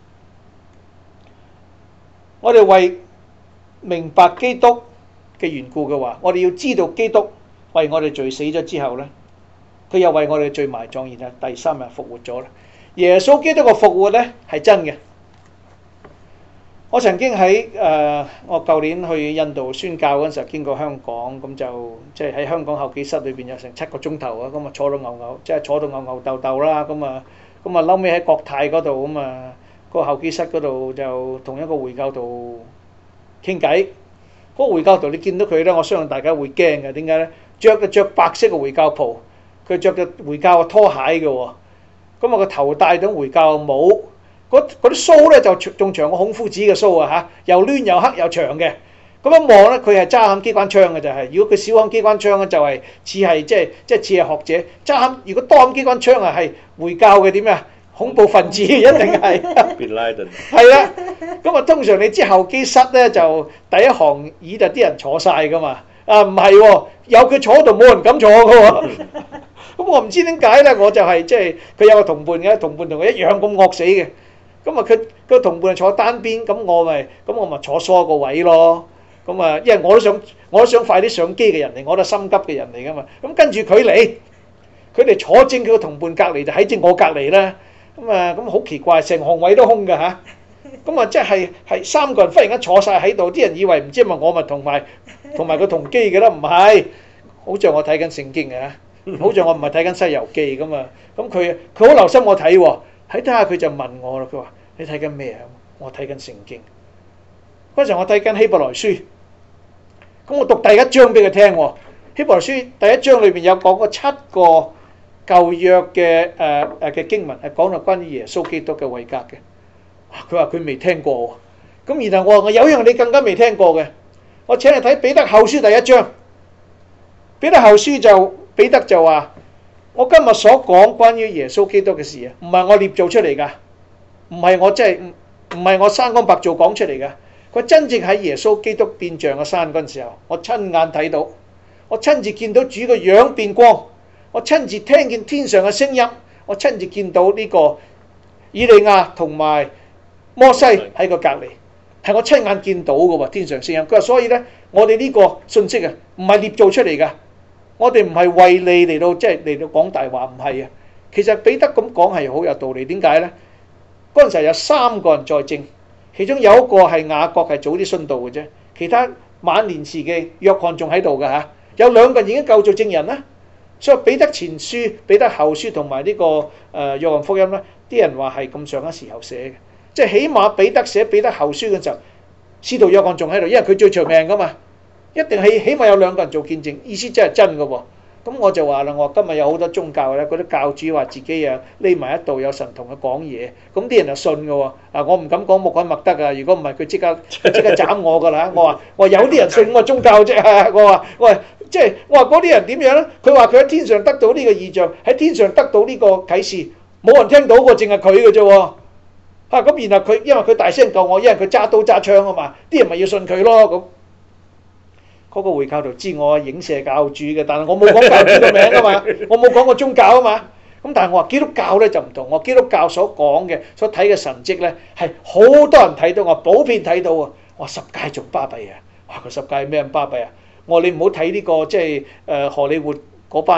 我哋為明白基督嘅緣故嘅話，我哋要知道基督為我哋罪死咗之後呢，佢又為我哋罪埋葬，然後第三日復活咗啦。耶穌基督嘅復活呢係真嘅。我曾經喺誒、呃、我舊年去印度宣教嗰陣時候經過香港，咁就即係喺香港候機室裏邊有成七個鐘頭啊，咁啊坐到牛牛，即係坐到牛牛豆豆啦，咁啊咁啊嬲尾喺國泰嗰度咁啊，個候機室嗰度就同一個回教徒傾偈。嗰個回教徒你見到佢咧，我相信大家會驚嘅。點解咧？着嘅着白色嘅回教袍，佢着嘅回教嘅拖鞋嘅喎，咁啊個頭戴咗回教帽。嗰啲鬚咧就仲長過孔夫子嘅鬚啊嚇，又攣又黑又長嘅。咁一望咧，佢係揸緊機關槍嘅就係。如果佢少緊機關槍咧，就係似係即係即係似係學者揸緊。如果多緊機關槍啊，係回教嘅點啊？恐怖分子一定係。 Bin Laden。 係啦，咁啊通常你知候機室咧就第一行椅就啲人坐晒噶嘛。啊唔係喎，有佢坐度冇人敢坐嘅喎。咁我唔知點解咧，我就係即係佢有個同伴嘅，同伴同佢一樣咁惡死嘅。咁啊，佢個同伴坐單邊，咁我咪咁我咪坐疏個位咯。咁啊，因為我都想我都想快啲上機嘅人嚟，我都係心急嘅人嚟噶嘛。咁跟住佢嚟，佢哋坐正佢個同伴隔離，就喺正我隔離啦。咁啊，咁好奇怪，成行位都空㗎嚇。咁啊，即係係三個人忽然間坐晒喺度，啲人以為唔知係咪我咪同埋同埋個同機嘅啦，唔係，好似我睇緊聖經嘅嚇，好似我唔係睇緊西遊記咁啊。咁佢佢好留心我睇喎。睇睇下佢就問我啦，佢話：你睇緊咩啊？我睇緊聖經。嗰陣我睇緊希伯來書，咁我讀第一章俾佢聽喎。希伯來書第一章裏邊有講過七個舊約嘅誒誒嘅經文，係講到關於耶穌基督嘅位格嘅。佢話佢未聽過喎。咁然後我話我有一樣你更加未聽過嘅，我請你睇彼得後書第一章。彼得後書就彼得就話。我今日所講關於耶穌基督嘅事啊，唔係我捏造出嚟噶，唔係我即係唔唔係我生光白做講出嚟噶。佢真正喺耶穌基督變像嘅山嗰陣時候，我親眼睇到，我親自見到主個樣變光，我親自聽見天上嘅聲音，我親自見到呢個以利亞同埋摩西喺個隔離，係我親眼見到嘅喎，天上聲音。佢話所以咧，我哋呢個信息啊，唔係捏造出嚟噶。我哋唔係為你嚟到即係嚟到講大話，唔係啊。其實彼得咁講係好有道理。點解呢？嗰陣時候有三個人在證，其中有一個係雅各係早啲殉道嘅啫，其他晚年時嘅約翰仲喺度㗎嚇。有兩個人已經夠做證人啦。所以彼得前書、彼得後書同埋呢個誒約翰福音咧，啲人話係咁上下時候寫嘅，即係起碼彼得寫彼得後書嘅時候，使徒約翰仲喺度，因為佢最長命㗎嘛。一定係起碼有兩個人做見證，意思真係真嘅喎。咁我就話啦，我今日有好多宗教咧，嗰啲教主話自己啊匿埋一度有神同佢講嘢，咁啲人就信嘅喎。啊，我唔敢講穆罕默德啊，如果唔係佢即刻即刻斬我㗎啦。我話我有啲人信我宗教啫。我話我話即係我話嗰啲人點樣咧？佢話佢喺天上得到呢個異象，喺天上得到呢個啟示，冇人聽到過，淨係佢嘅啫喎。啊咁，然後佢因為佢大聲救我，因為佢揸刀揸槍啊嘛，啲人咪要信佢咯咁。嗰個回教徒知我影射教主嘅，但係我冇講教主個名啊嘛，我冇講過宗教啊嘛。咁但係我話基督教咧就唔同，我基督教所講嘅、所睇嘅神蹟咧係好多人睇到，我普遍睇到啊。我話十誡仲巴閉啊！哇，個十誡咩咁巴閉啊？我話你唔好睇呢個即係誒荷里活嗰班啊，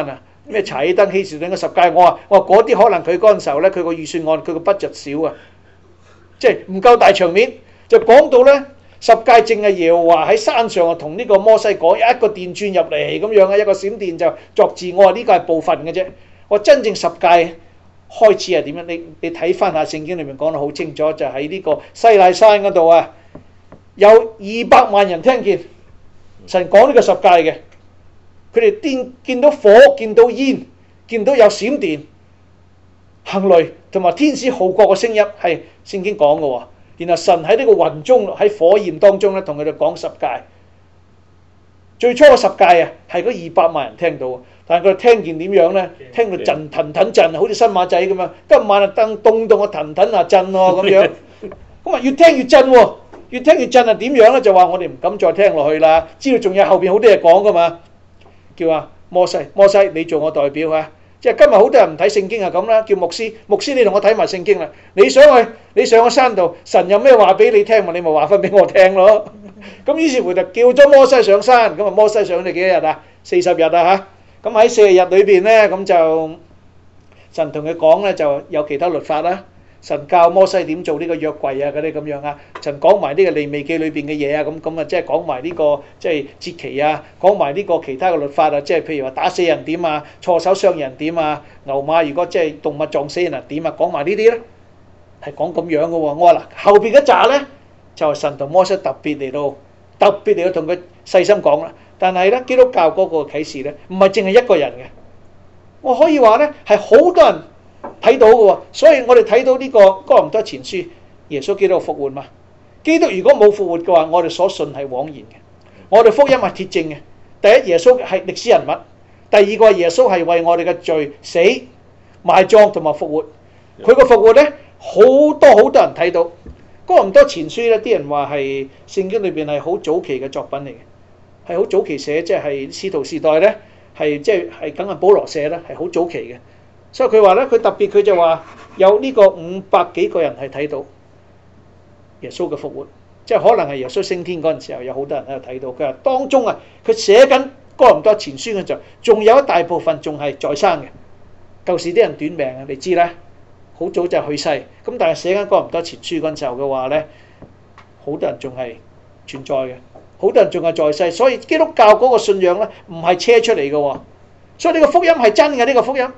咩柴爾登、希士頓嘅十誡，我話我話嗰啲可能佢嗰陣時候咧，佢個預算案佢個 budget 少啊，即係唔夠大場面，就講到咧十誡淨係耶和華喺山上啊，同呢個摩西講一個電鑽入嚟咁樣啊，一個閃電就作字。我話呢個係部分嘅啫，我真正十誡開始係點樣？你你睇翻下聖經裏面講得好清楚，就喺呢個西奈山嗰度啊，有二百萬人聽見神講呢個十誡嘅。佢哋見見到火，見到煙，見到有閃電、行雷同埋天使號角嘅聲音，係聖經講嘅喎。然後神喺呢個雲中喺火焰當中咧，同佢哋講十誡。最初嘅十誡啊，係嗰二百萬人聽到，但係佢哋聽見點樣咧？聽到震騰騰震，好似新馬仔咁樣。今晚啊，燈凍到我騰騰啊震喎咁樣。咁啊，越聽越震喎，越聽越震啊點樣咧？就話我哋唔敢再聽落去啦。知道仲有後邊好多嘢講噶嘛。叫啊摩西，摩西你做我代表啊！即係今日好多人唔睇聖經係咁啦，叫牧師，牧師你同我睇埋聖經啦。你想去，你上個山度，神有咩話俾你聽嘛？你咪話翻俾我聽咯。咁於是乎就叫咗摩西上山，咁啊摩西上咗幾多日啊？四十日啊嚇。咁喺四十日裏邊咧，咁就神同佢講咧，就有其他律法啦。神教摩西點做呢個約櫃啊，嗰啲咁樣啊。神講埋呢個利未記裏邊嘅嘢啊，咁咁啊，即係講埋呢個即係節期啊，講埋呢個其他嘅律法啊，即係譬如話打死人點啊，錯手傷人點啊，牛馬如果即係動物撞死人啊點啊，講埋呢啲咧，係講咁樣嘅喎。我話嗱，後邊嗰紮咧就係神同摩西特別嚟到，特別嚟到同佢細心講啦。但係咧，基督教嗰個啟示咧，唔係淨係一個人嘅，我可以話咧係好多人睇到嘅喎，所以我哋睇到呢個哥林多前書，耶穌基督復活嘛。基督如果冇復活嘅話，我哋所信係枉然嘅。我哋福音係鐵證嘅。第一，耶穌係歷史人物；第二個，耶穌係為我哋嘅罪死、埋葬同埋復活。佢個復活咧，好多好多人睇到。哥林多前書咧，啲人話係聖經裏邊係好早期嘅作品嚟嘅，係好早期寫，即係使徒時代咧，係即係係梗係保羅寫啦，係好早期嘅。所以佢話咧，佢特別佢就話有呢個五百幾個人係睇到耶穌嘅復活，即係可能係耶穌升天嗰陣時候有好多人喺度睇到。佢話當中啊，佢寫緊哥林多前書嘅時候，仲有一大部分仲係在生嘅。舊時啲人短命啊，你知啦，好早就去世。咁但係寫緊哥林多前書嗰陣時候嘅話咧，好多人仲係存在嘅，好多人仲係在世。所以基督教嗰個信仰咧，唔係車出嚟嘅喎。所以呢個福音係真嘅，呢個福音。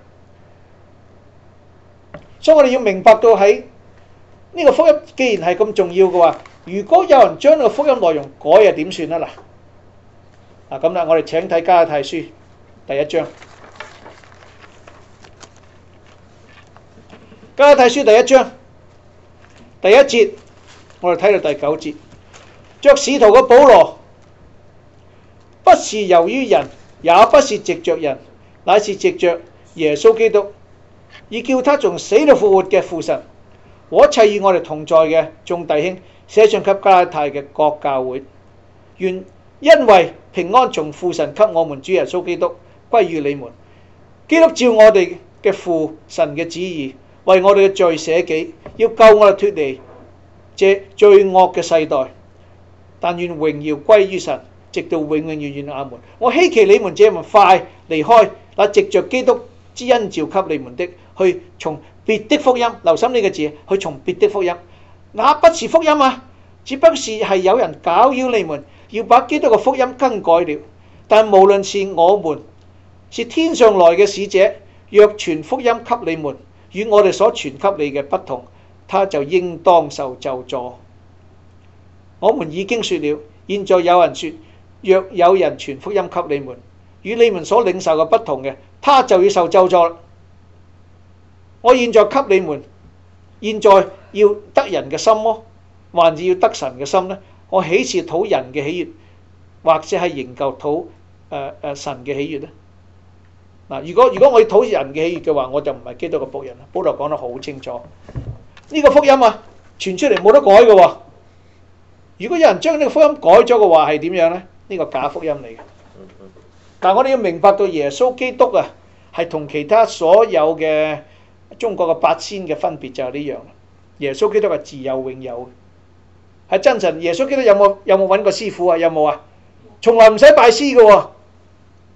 所以我哋要明白到喺呢個福音既然係咁重要嘅話，如果有人將呢個福音內容改啊，點算啊？嗱，嗱咁啦，我哋請睇加拉太書第一章。加拉太書第一章第一節，我哋睇到第九節，作使徒嘅保羅，不是由於人，也不是藉着人，乃是藉着耶穌基督，以叫他從死裏復活嘅父神，和一切與我哋同在嘅眾弟兄，寫上給加拉太嘅各教會，願因為平安從父神給我們主耶穌基督歸於你們。基督照我哋嘅父神嘅旨意，為我哋嘅罪捨己，要救我哋脫離這罪惡嘅世代。但願榮耀歸於神，直到永永遠遠。阿門。我希奇你們這麼快離開那藉着基督之恩召給你們的，去從別的福音，留心呢個字，去從別的福音，那不是福音啊，只不過是係有人攪擾你們，要把基督嘅福音更改了。但無論是我們，是天上來嘅使者，若傳福音給你們，與我哋所傳給你嘅不同，他就應當受咒詛。我們已經說了，現在有人說，若有人傳福音給你們，與你們所領受嘅不同嘅，他就要受咒詛。我現在給你們，現在要得人嘅心麼？還是要得神嘅心呢？我豈是討人嘅喜悅，或者係仍舊討誒誒神嘅喜悅呢？嗱，如果如果我要討人嘅喜悅嘅話，我就唔係基督嘅僕人啦。保羅講得好清楚，呢、這個福音啊，傳出嚟冇得改嘅喎。如果有人將呢個福音改咗嘅話，係點樣呢？呢、這個假福音嚟嘅。但係我哋要明白到耶穌基督啊，係同其他所有嘅中國嘅八仙嘅分別就係呢樣。耶穌基督係自有永有嘅，係真神。耶穌基督有冇有冇揾過師傅啊？有冇啊？從來唔使拜師嘅喎。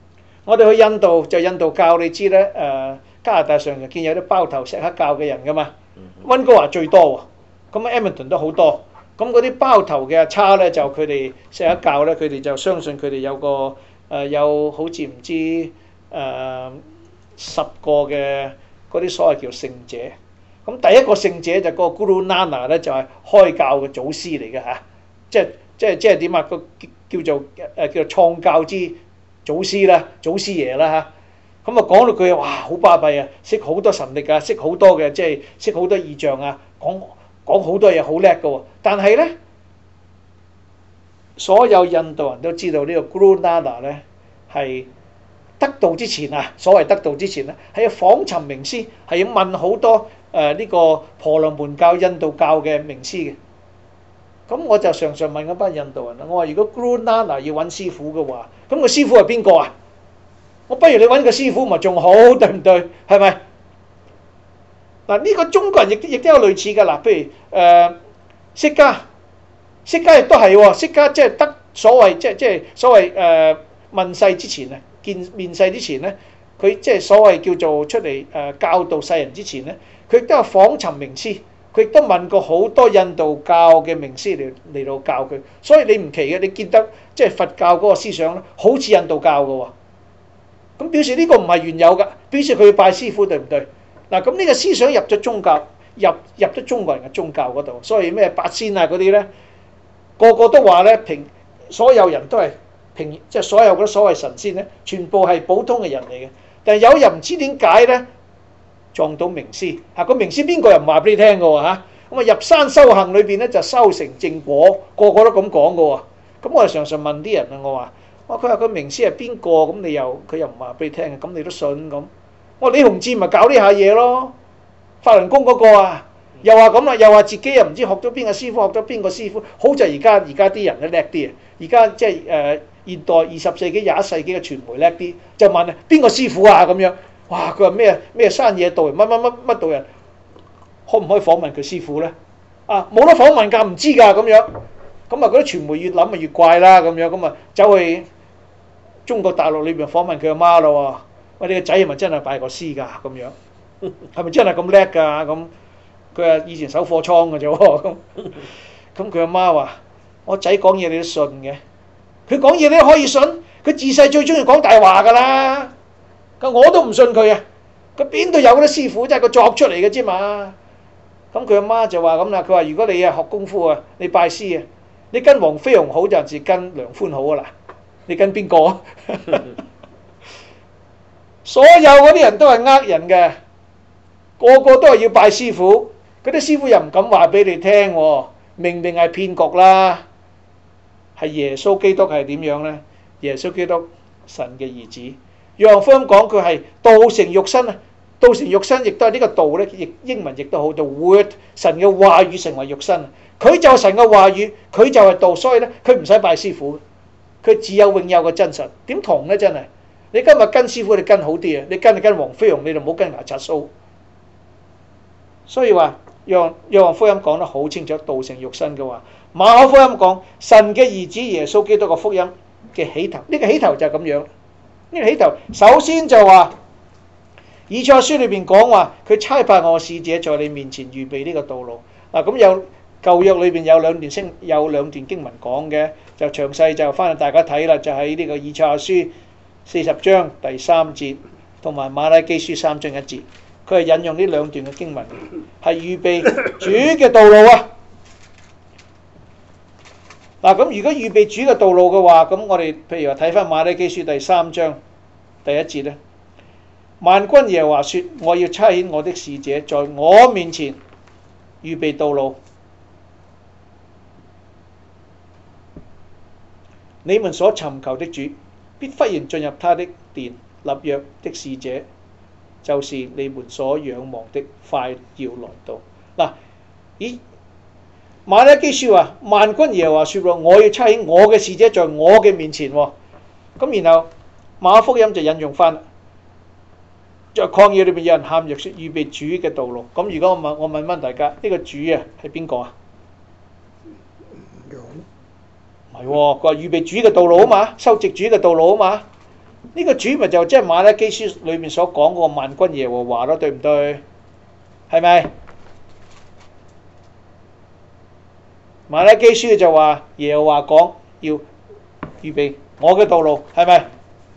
我哋去印度就印度教，你知咧誒、呃、加拿大上就見有啲包頭錫克教嘅人噶嘛，溫哥華最多喎，咁 Edmonton 都好多。咁嗰啲包頭嘅阿叉咧，就佢哋錫克教咧，佢哋就相信佢哋有個誒、呃、有好似唔知誒、呃、十個嘅嗰啲所謂叫聖者。咁第一個聖者就嗰個 Guru Nana 咧，就係、是、開教嘅祖師嚟嘅嚇，即係即係即係點啊？個叫做誒、呃、叫做創教之祖師啦，祖師爺啦嚇。咁啊講到佢哇好巴閉啊，識好多神力啊，識好多嘅即係識好多異象啊，講。講好多嘢好叻嘅喎，但係咧，所有印度人都知道呢個 Guru Nana 咧係得道之前啊，所謂得道之前咧係要訪尋名師，係要問好多誒呢、呃這個婆羅門教、印度教嘅名師嘅。咁我就常常問嗰班印度人啦，我話如果 Guru Nana 要揾師傅嘅話，咁個師傅係邊個啊？我不如你揾個師傅咪仲好，對唔對？係咪？嗱，呢個中國人亦亦都有類似嘅嗱，譬如誒釋迦，釋迦亦都係喎，釋迦即係得所謂即係即係所謂誒、呃、問世之前啊，見面世之前咧，佢即係所謂叫做出嚟誒、呃、教導世人之前咧，佢亦都有訪尋名師，佢亦都問過好多印度教嘅名師嚟嚟到教佢，所以你唔奇嘅，你見得即係佛教嗰個思想咧，好似印度教嘅喎，咁表示呢個唔係原有嘅，表示佢要拜師傅，對唔對？嗱，咁呢個思想入咗宗教，入入咗中國人嘅宗教嗰度，所以咩八仙啊嗰啲咧，個個都話咧平，所有人都係平，即係所有嗰啲所謂神仙咧，全部係普通嘅人嚟嘅。但係有人唔知點解咧撞到名師，嚇個名師邊個又唔話俾你聽嘅喎嚇，咁啊入山修行裏邊咧就修成正果，個個都咁講嘅喎。咁我就常常問啲人啊，我話，哇佢話個名師係邊個？咁你又佢又唔話俾你聽，咁你都信咁？我李洪志咪搞呢下嘢咯，法輪功嗰個啊，又話咁啦，又話自己又唔知學咗邊個師傅，學咗邊個師傅，好在而家而家啲人都叻啲啊，而家即係誒現代二十世紀廿一世紀嘅傳媒叻啲，就問啊邊個師傅啊咁樣，哇佢話咩咩山野道人乜乜乜乜道人，可唔可以訪問佢師傅咧？啊冇得訪問㗎，唔知㗎咁樣，咁啊嗰啲傳媒越諗咪越怪啦咁樣，咁啊走去中國大陸裏邊訪問佢阿媽咯喎。喂，你個仔係咪真係拜過師㗎？咁樣係咪真係咁叻㗎？咁佢話以前守貨倉嘅啫喎。咁咁佢阿媽話：我仔講嘢你都信嘅，佢講嘢你都可以信。佢自細最中意講大話㗎啦。咁我都唔信佢啊！佢邊度有嗰啲師傅，真係佢作出嚟嘅啫嘛。咁佢阿媽就話咁啦，佢話如果你啊學功夫啊，你拜師啊，你跟黃飛鴻好就係跟梁寬好啊嗱，你跟邊個啊？所有嗰啲人都係呃人嘅，個個都係要拜師傅，嗰啲師傅又唔敢話俾你聽喎，明明係騙局啦。係耶穌基督係點樣呢？耶穌基督神嘅兒子，約翰福音講佢係道成肉身啊，道成肉身亦都係呢個道咧，亦英文亦都好，道 word 神嘅話語成為肉身，佢就係神嘅話語，佢就係道，所以咧佢唔使拜師傅，佢自有永有嘅真實，點同呢？真係？你今日跟師傅，你跟好啲啊！你跟你跟黃飛鴻，你就唔好跟牙刷蘇。所以話，約約翰福音講得好清楚，道成肉身嘅話，馬可福音講神嘅兒子耶穌基督嘅福音嘅起頭，呢個起頭就係咁樣。呢個起頭首先就話，以賽亞書裏邊講話，佢差派我使者在你面前預備呢個道路。嗱，咁有舊約裏邊有兩段經有兩段經文講嘅，就詳細就翻去大家睇啦，就喺呢個以賽亞書四十章第三節，同埋馬拉基書三章一節，佢係引用呢兩段嘅經文，係預備主嘅道路啊！嗱，咁如果預備主嘅道路嘅話，咁我哋譬如話睇翻馬拉基書第三章第一節咧，萬軍耶和華說：我要差遣我的使者在我面前預備道路，你們所尋求的主必忽然進入他的殿，立約的使者就是你們所仰望的，快要來到。嗱，咦？馬拉基書話萬軍耶和華說：我要差遣我嘅使者在我嘅面前。咁然後馬可福音就引用翻，在曠野裏面有人喊着說預備主嘅道路。咁如果我問我問翻大家，呢、這個主啊係邊個啊？唔係喎，佢話預備主嘅道路啊嘛，修直主嘅道路啊嘛。 呢個主咪就即係馬拉基書裏面所講嗰個萬軍耶和華咯，對唔對？係咪？馬拉基書就話耶和華講要預備我嘅道路，係咪？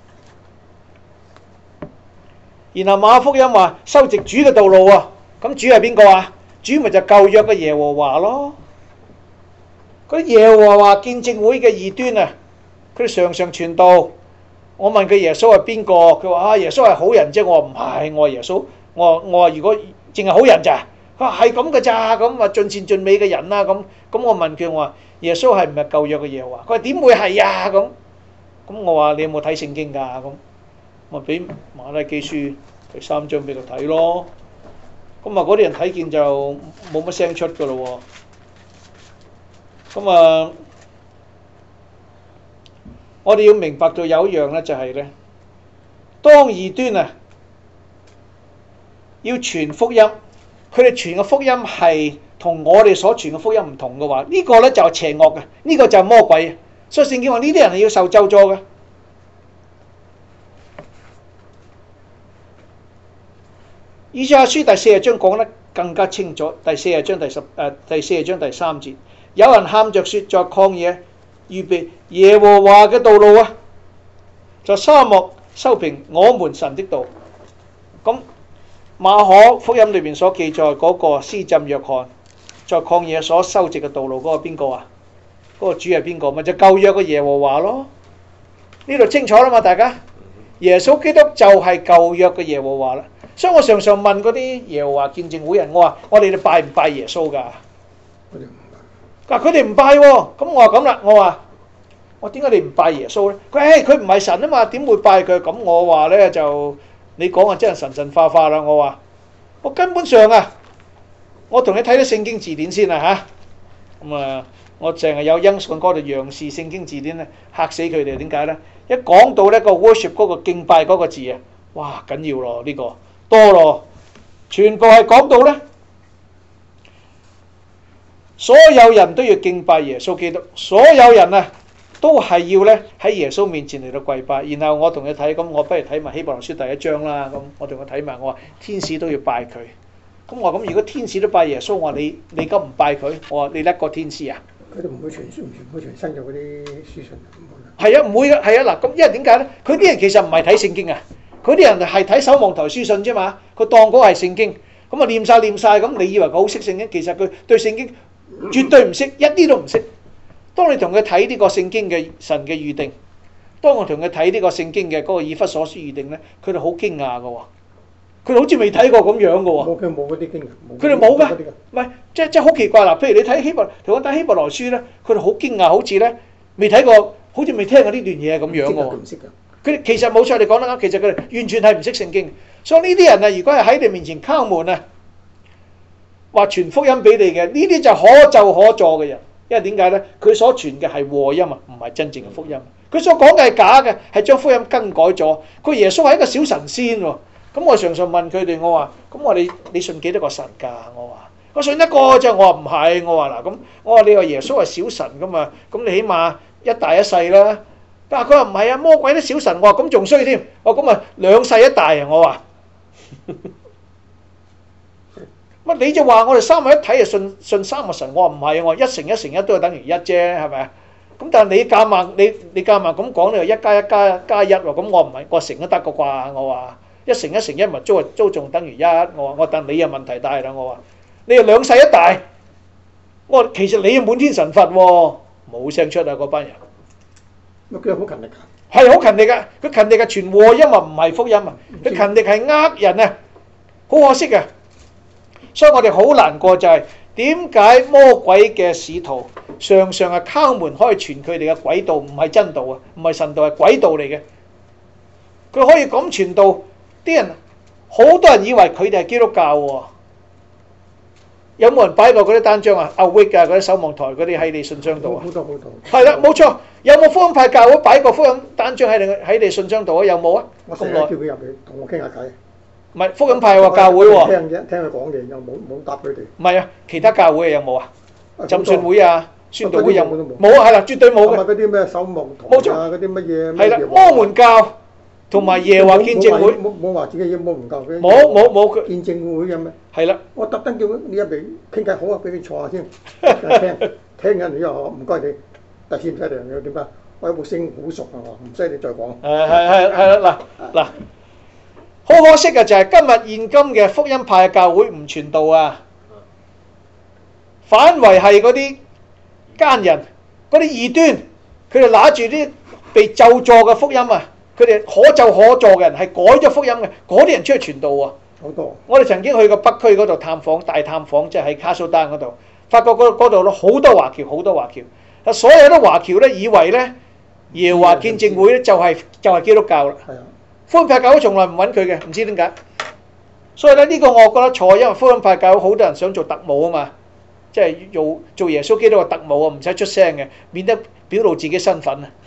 然後馬可福音話修直主嘅道路啊，咁主係邊個啊？主咪就舊約嘅耶和華咯。嗰啲耶和華見證會嘅異端啊，佢哋常常傳道。我問佢耶穌係邊個？佢話啊，耶穌係好人啫。我話唔係，我話耶穌，我我話如果淨係好人咋？佢話係咁嘅咋，咁話盡善盡美嘅人啦。咁咁我問佢，我話耶穌係唔係舊約嘅耶和華？佢話點會係啊？咁咁我話你有冇睇聖經㗎？咁我俾馬拉基書第三章俾佢睇咯。咁啊嗰啲人睇見就冇乜聲出㗎咯喎。咁啊，我哋要明白到有一樣咧，就係咧，當異端啊要傳福音，佢哋傳嘅福音係同我哋所傳嘅福音唔同嘅話，呢個咧就係邪惡嘅，呢個就係魔鬼。所以聖經話呢啲人係要受咒詛嘅。以賽亞書第四十章講得更加清楚，第四十章第十誒第四十章第三節，有人喊着說，在曠野預備耶和華嘅道路啊，在沙漠修平我們神的道。咁馬可福音裏面所記載嗰個施浸約翰在曠野所修直嘅道路，嗰個邊個啊？嗰個主係邊個？咪就舊約嘅耶和華咯。呢度清楚啦嘛，大家。耶穌基督就係舊約嘅耶和華啦。所以我常常問嗰啲耶和華見證會人，我話我哋哋拜唔拜耶穌㗎？嗱，佢哋唔拜喎。咁我話咁啦，我話我點解你唔拜耶穌咧？佢誒佢唔係神啊嘛，點會拜佢？咁我話咧就你講啊，真係神神化化啦。我話我根本上啊，我同你睇啲聖經字典先啊嚇。咁啊，我淨係有因信嗰度楊氏聖經字典咧，嚇死佢哋。點解咧？一講到呢個 worship 嗰個敬拜嗰個字啊，哇緊要咯，呢個多咯，全部係講到咧，所有人都要敬拜耶穌基督，所有人啊都係要咧喺耶穌面前嚟到跪拜。然後我同佢睇，咁我不如睇埋希伯來書第一章啦。咁我同佢睇埋，我話天使都要拜佢。咁我話咁如果天使都拜耶穌，我話你你咁唔拜佢，我話你叻過天使啊？ 佢哋唔會傳書，唔會傳新嘅嗰啲書信。 係啊，唔會嘅，係啊嗱。咁因為點解咧？佢啲人其實唔係睇聖經啊，佢啲人係睇守望台書信啫嘛。佢當嗰個係聖經，咁啊念晒念晒，咁你以為佢好識聖經？其實佢對聖經絕對唔識，一啲都唔識。當你同佢睇呢個聖經嘅神嘅預定，當我同佢睇呢個聖經嘅嗰個以弗所書預定咧，佢哋好驚訝嘅喎，佢哋好似未睇過咁樣嘅喎。 冇，佢冇嗰啲經嘅， 佢哋冇㗎，唔係即係即係好奇怪啦。譬如你睇希伯，同我睇希伯來書咧，佢哋好驚訝，好似咧未睇過，好似未聽過呢段嘢咁樣嘅喎。 唔識㗎。 佢哋其實冇錯，你講得啱。其實佢哋完全係唔識聖經，所以呢啲人啊，如果係喺你面前敲門啊，話傳福音俾你嘅，呢啲就可咒可助嘅人。因為點解咧？佢所傳嘅係禍音啊，唔係真正嘅福音。佢所講嘅係假嘅，係將福音更改咗。佢耶穌係一個小神仙喎。咁我常常問佢哋，我話：咁我你你信幾多個神㗎？我話我信一個啫。我話唔係。我話嗱咁，我話你話耶穌係小神㗎嘛？咁你起碼一大一細啦。但係佢話唔係啊，魔鬼都小神。我話咁仲衰添。我咁啊兩世一大啊。我話乜你就話我哋三位一體就信信三個神？我話唔係啊，我話一乘一乘一都係等於一啫，係咪啊？咁但係你夾硬你你夾硬咁講，你話一加一加加一喎，咁我唔係我乘都得個啩？我話一乘一乘一咪租租仲等於一。我話我但你有問題大啦。我話你又兩世一大。我話其實你要滿天神佛喎，冇聲出啊嗰班人。 乜佢好勤力㗎？ 係好勤力㗎，佢勤力係傳禍音啊，唔係福音啊。佢勤力係呃人啊，好可惜啊。所以我哋好難過就係點解魔鬼嘅使徒常常係敲門可以傳佢哋嘅鬼道，唔係真道啊，唔係神道，係鬼道嚟嘅。佢可以咁傳道，啲人好多人以為佢哋係基督教喎。有冇人擺過嗰啲單張啊？阿 Wick 啊，嗰啲守望台嗰啲喺你信箱度啊？ 好多好多。 係啦，冇錯。有冇福音派教會擺過福音單張喺你喺你信箱度啊？有冇啊？ 我成日叫佢入嚟同我傾下偈。 唔係福音派喎，教會喎。 聽啫，聽佢講嘢又冇冇答佢哋。 唔係啊，其他教會有冇啊？浸信會啊，宣道會有冇？ 冇啊，係啦，絕對冇嘅。 嗰啲咩守望台啊，嗰啲乜嘢？ 係啦，摩門教同埋耶和華見證會， 冇冇話自己有冇唔夠嘅。 冇冇冇佢見證會嘅咩？ 係啦， 我特登叫你入嚟傾偈好啊，俾你坐下先，聽聽緊你又唔該你，第先唔使量嘅點解？我有部聲好熟啊，唔使你再講。 誒係係係啦，嗱嗱，好可惜嘅就係今日現今嘅福音派嘅教會唔傳道啊，反為係嗰啲奸人、嗰啲異端，佢哋拿住啲被咒詛嘅福音啊，佢哋可咒可詛嘅人係改咗福音嘅，嗰啲人出去傳道喎。 好多。 我哋曾經去過北區嗰度探訪，大探訪，即係喺卡蘇丹嗰度，發覺嗰嗰度咧好多華僑，好多華僑。啊，所有啲華僑咧以為咧耶和華見證會咧就係就係基督教啦。 係啊。 福音派教會從來唔揾佢嘅，唔知點解。所以咧呢個我覺得錯，因為福音派教會好多人想做特務啊嘛，即係做做耶穌基督嘅特務啊，唔使出聲嘅，免得表露自己身份啊。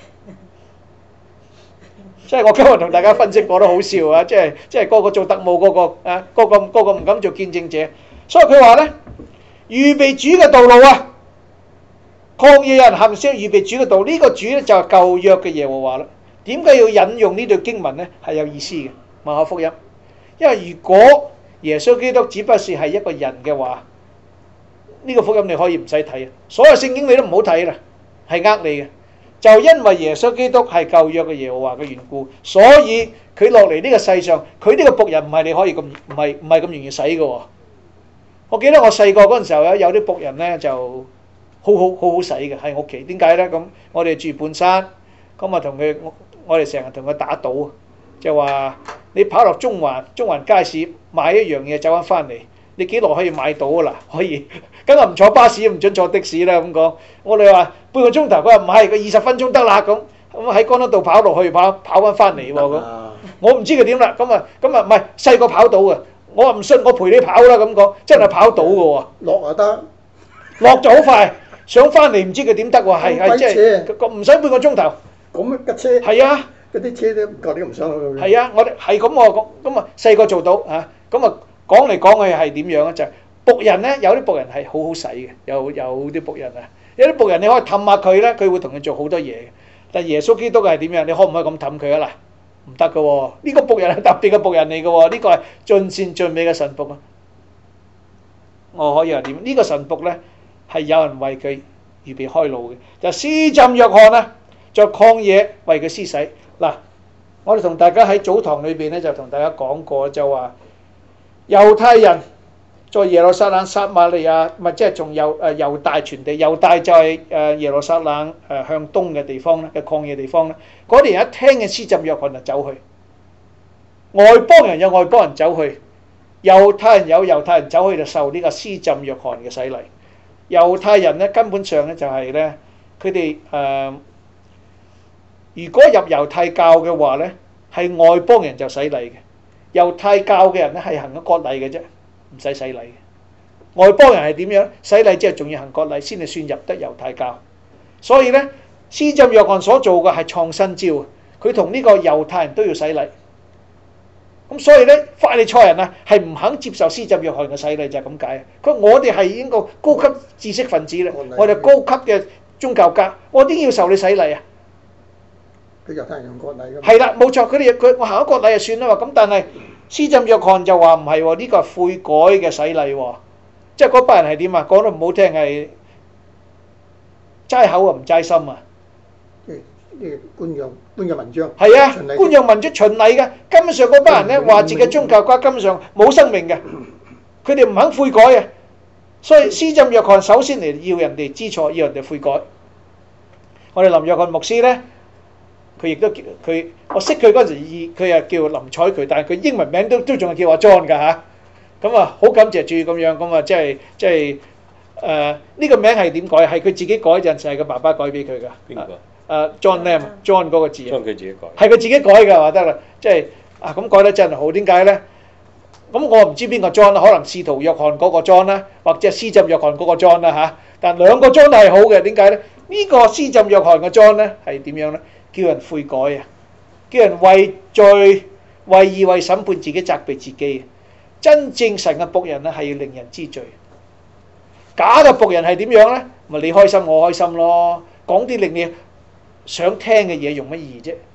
即係我今日同大家分析過都好笑啊！即係即係個個做特務，個個啊個個個個唔敢做見證者。所以佢話咧，預備主嘅道路啊，曠野有人行先預備主嘅道，呢、這個主咧就係舊約嘅耶和華啦。點解要引用呢段經文咧？係有意思嘅馬可福音，因為如果耶穌基督只不過是係一個人嘅話，呢、這個福音你可以唔使睇啊，所有聖經你都唔好睇啦，係呃你嘅。就因為耶穌基督係舊約嘅耶和華嘅緣故，所以佢落嚟呢個世上，佢呢個僕人唔係你可以咁唔係唔係咁容易使嘅喎。我記得我細個嗰陣時候咧，有啲僕人咧就好好好好使嘅喺屋企。點解咧？咁我哋住半山，咁啊同佢我哋成日同佢打賭，就話你跑落中環中環街市買一樣嘢走翻翻嚟，你幾耐可以買到啊？嗱，可以，梗係唔坐巴士，唔準坐的士啦。咁講，我哋話半個鐘頭，佢話唔係，佢二十分鐘得啦。咁咁喺江德道跑落去，跑跑翻翻嚟喎。咁我唔知佢點啦。咁啊咁啊，唔係細個跑到嘅，我話唔信，我陪你跑啦。咁講真係跑到嘅喎。 落啊得， 落就好快，想翻嚟唔知佢點得喎。係係即係唔使半個鐘頭。 咁嘅車係啊， 嗰啲車都夠你唔上去。 係啊，我哋係咁喎。咁啊細個做到嚇，咁啊講嚟講去係點樣咧？就係僕人咧，有啲僕人係好好使嘅，有有啲僕人啊，有啲僕人你可以氹下佢咧，佢會同你做好多嘢嘅。但耶穌基督係點樣？你可唔可以咁氹佢啊？嗱，唔得嘅喎，呢個僕人係特別嘅僕人嚟嘅喎，呢個係盡善盡美嘅神僕啊！我可以話點？呢個神僕咧係有人為佢預備開路嘅，就施浸約翰啊，在曠野為佢施洗。嗱，我哋同大家喺早堂裏邊咧就同大家講過，就話猶太人在耶路撒冷、撒瑪利亞，唔係即係仲有誒猶大全地，猶大就係誒耶路撒冷誒向東嘅地方咧嘅曠野地方咧。嗰啲人一聽嘅施浸約翰就走去，外邦人有外邦人走去，猶太人有猶太人走去就受呢個施浸約翰嘅洗禮。猶太人咧根本上咧就係咧，佢哋誒如果入猶太教嘅話咧，係外邦人就洗禮嘅。猶太教嘅人咧係行咗割禮嘅啫，唔使洗禮嘅。外邦人係點樣？洗禮之後仲要行割禮先至算入得猶太教。所以咧，施浸約翰所做嘅係創新招，佢同呢個猶太人都要洗禮。咁所以咧，法利賽人啊係唔肯接受施浸約翰嘅洗禮，就係咁解。佢我哋係應該高級知識分子咧，我哋高級嘅宗教家，我點要受你洗禮啊？ 佢猶太人用割禮㗎嘛。 係啦，冇錯，佢哋佢我行一割禮就算啦喎。咁但係施浸約翰就話唔係喎，呢個係悔改嘅洗禮喎。即係嗰班人係點啊？講得唔好聽係齋口啊，唔齋心啊。 即係呢個官樣官樣文章。 係啊，官樣文章循禮嘅。根本上嗰班人咧話自己宗教家根本上冇生命嘅，佢哋唔肯悔改啊。所以施浸約翰首先嚟要人哋知錯，要人哋悔改。我哋林約翰牧師咧。佢亦都叫佢，我識佢嗰陣時，佢係叫林彩渠，但係佢英文名都都仲係叫阿 John 㗎嚇。咁啊，好感謝主咁樣，咁啊，即係即係誒呢個名係點改？係佢自己改陣時，係佢爸爸改俾佢㗎。 邊個？ 誒 John Lam，John 嗰個字。 John 佢自己改。 係佢自己改㗎，話得啦。即係啊，咁改得真係好。點解咧？咁我唔知邊個 John 啦，可能使徒約翰嗰個 John 啦，或者施浸約翰嗰個 John 啦嚇。但兩個 John 都係好嘅，點解咧？呢個施浸約翰嘅 John 咧係點樣咧？叫人悔改啊！叫人為罪、為義、為審判自己、責備自己。真正神嘅僕人咧係要令人知罪。假嘅僕人係點樣咧？咪你開心我開心咯，講啲令你想聽嘅嘢用乜意義啫？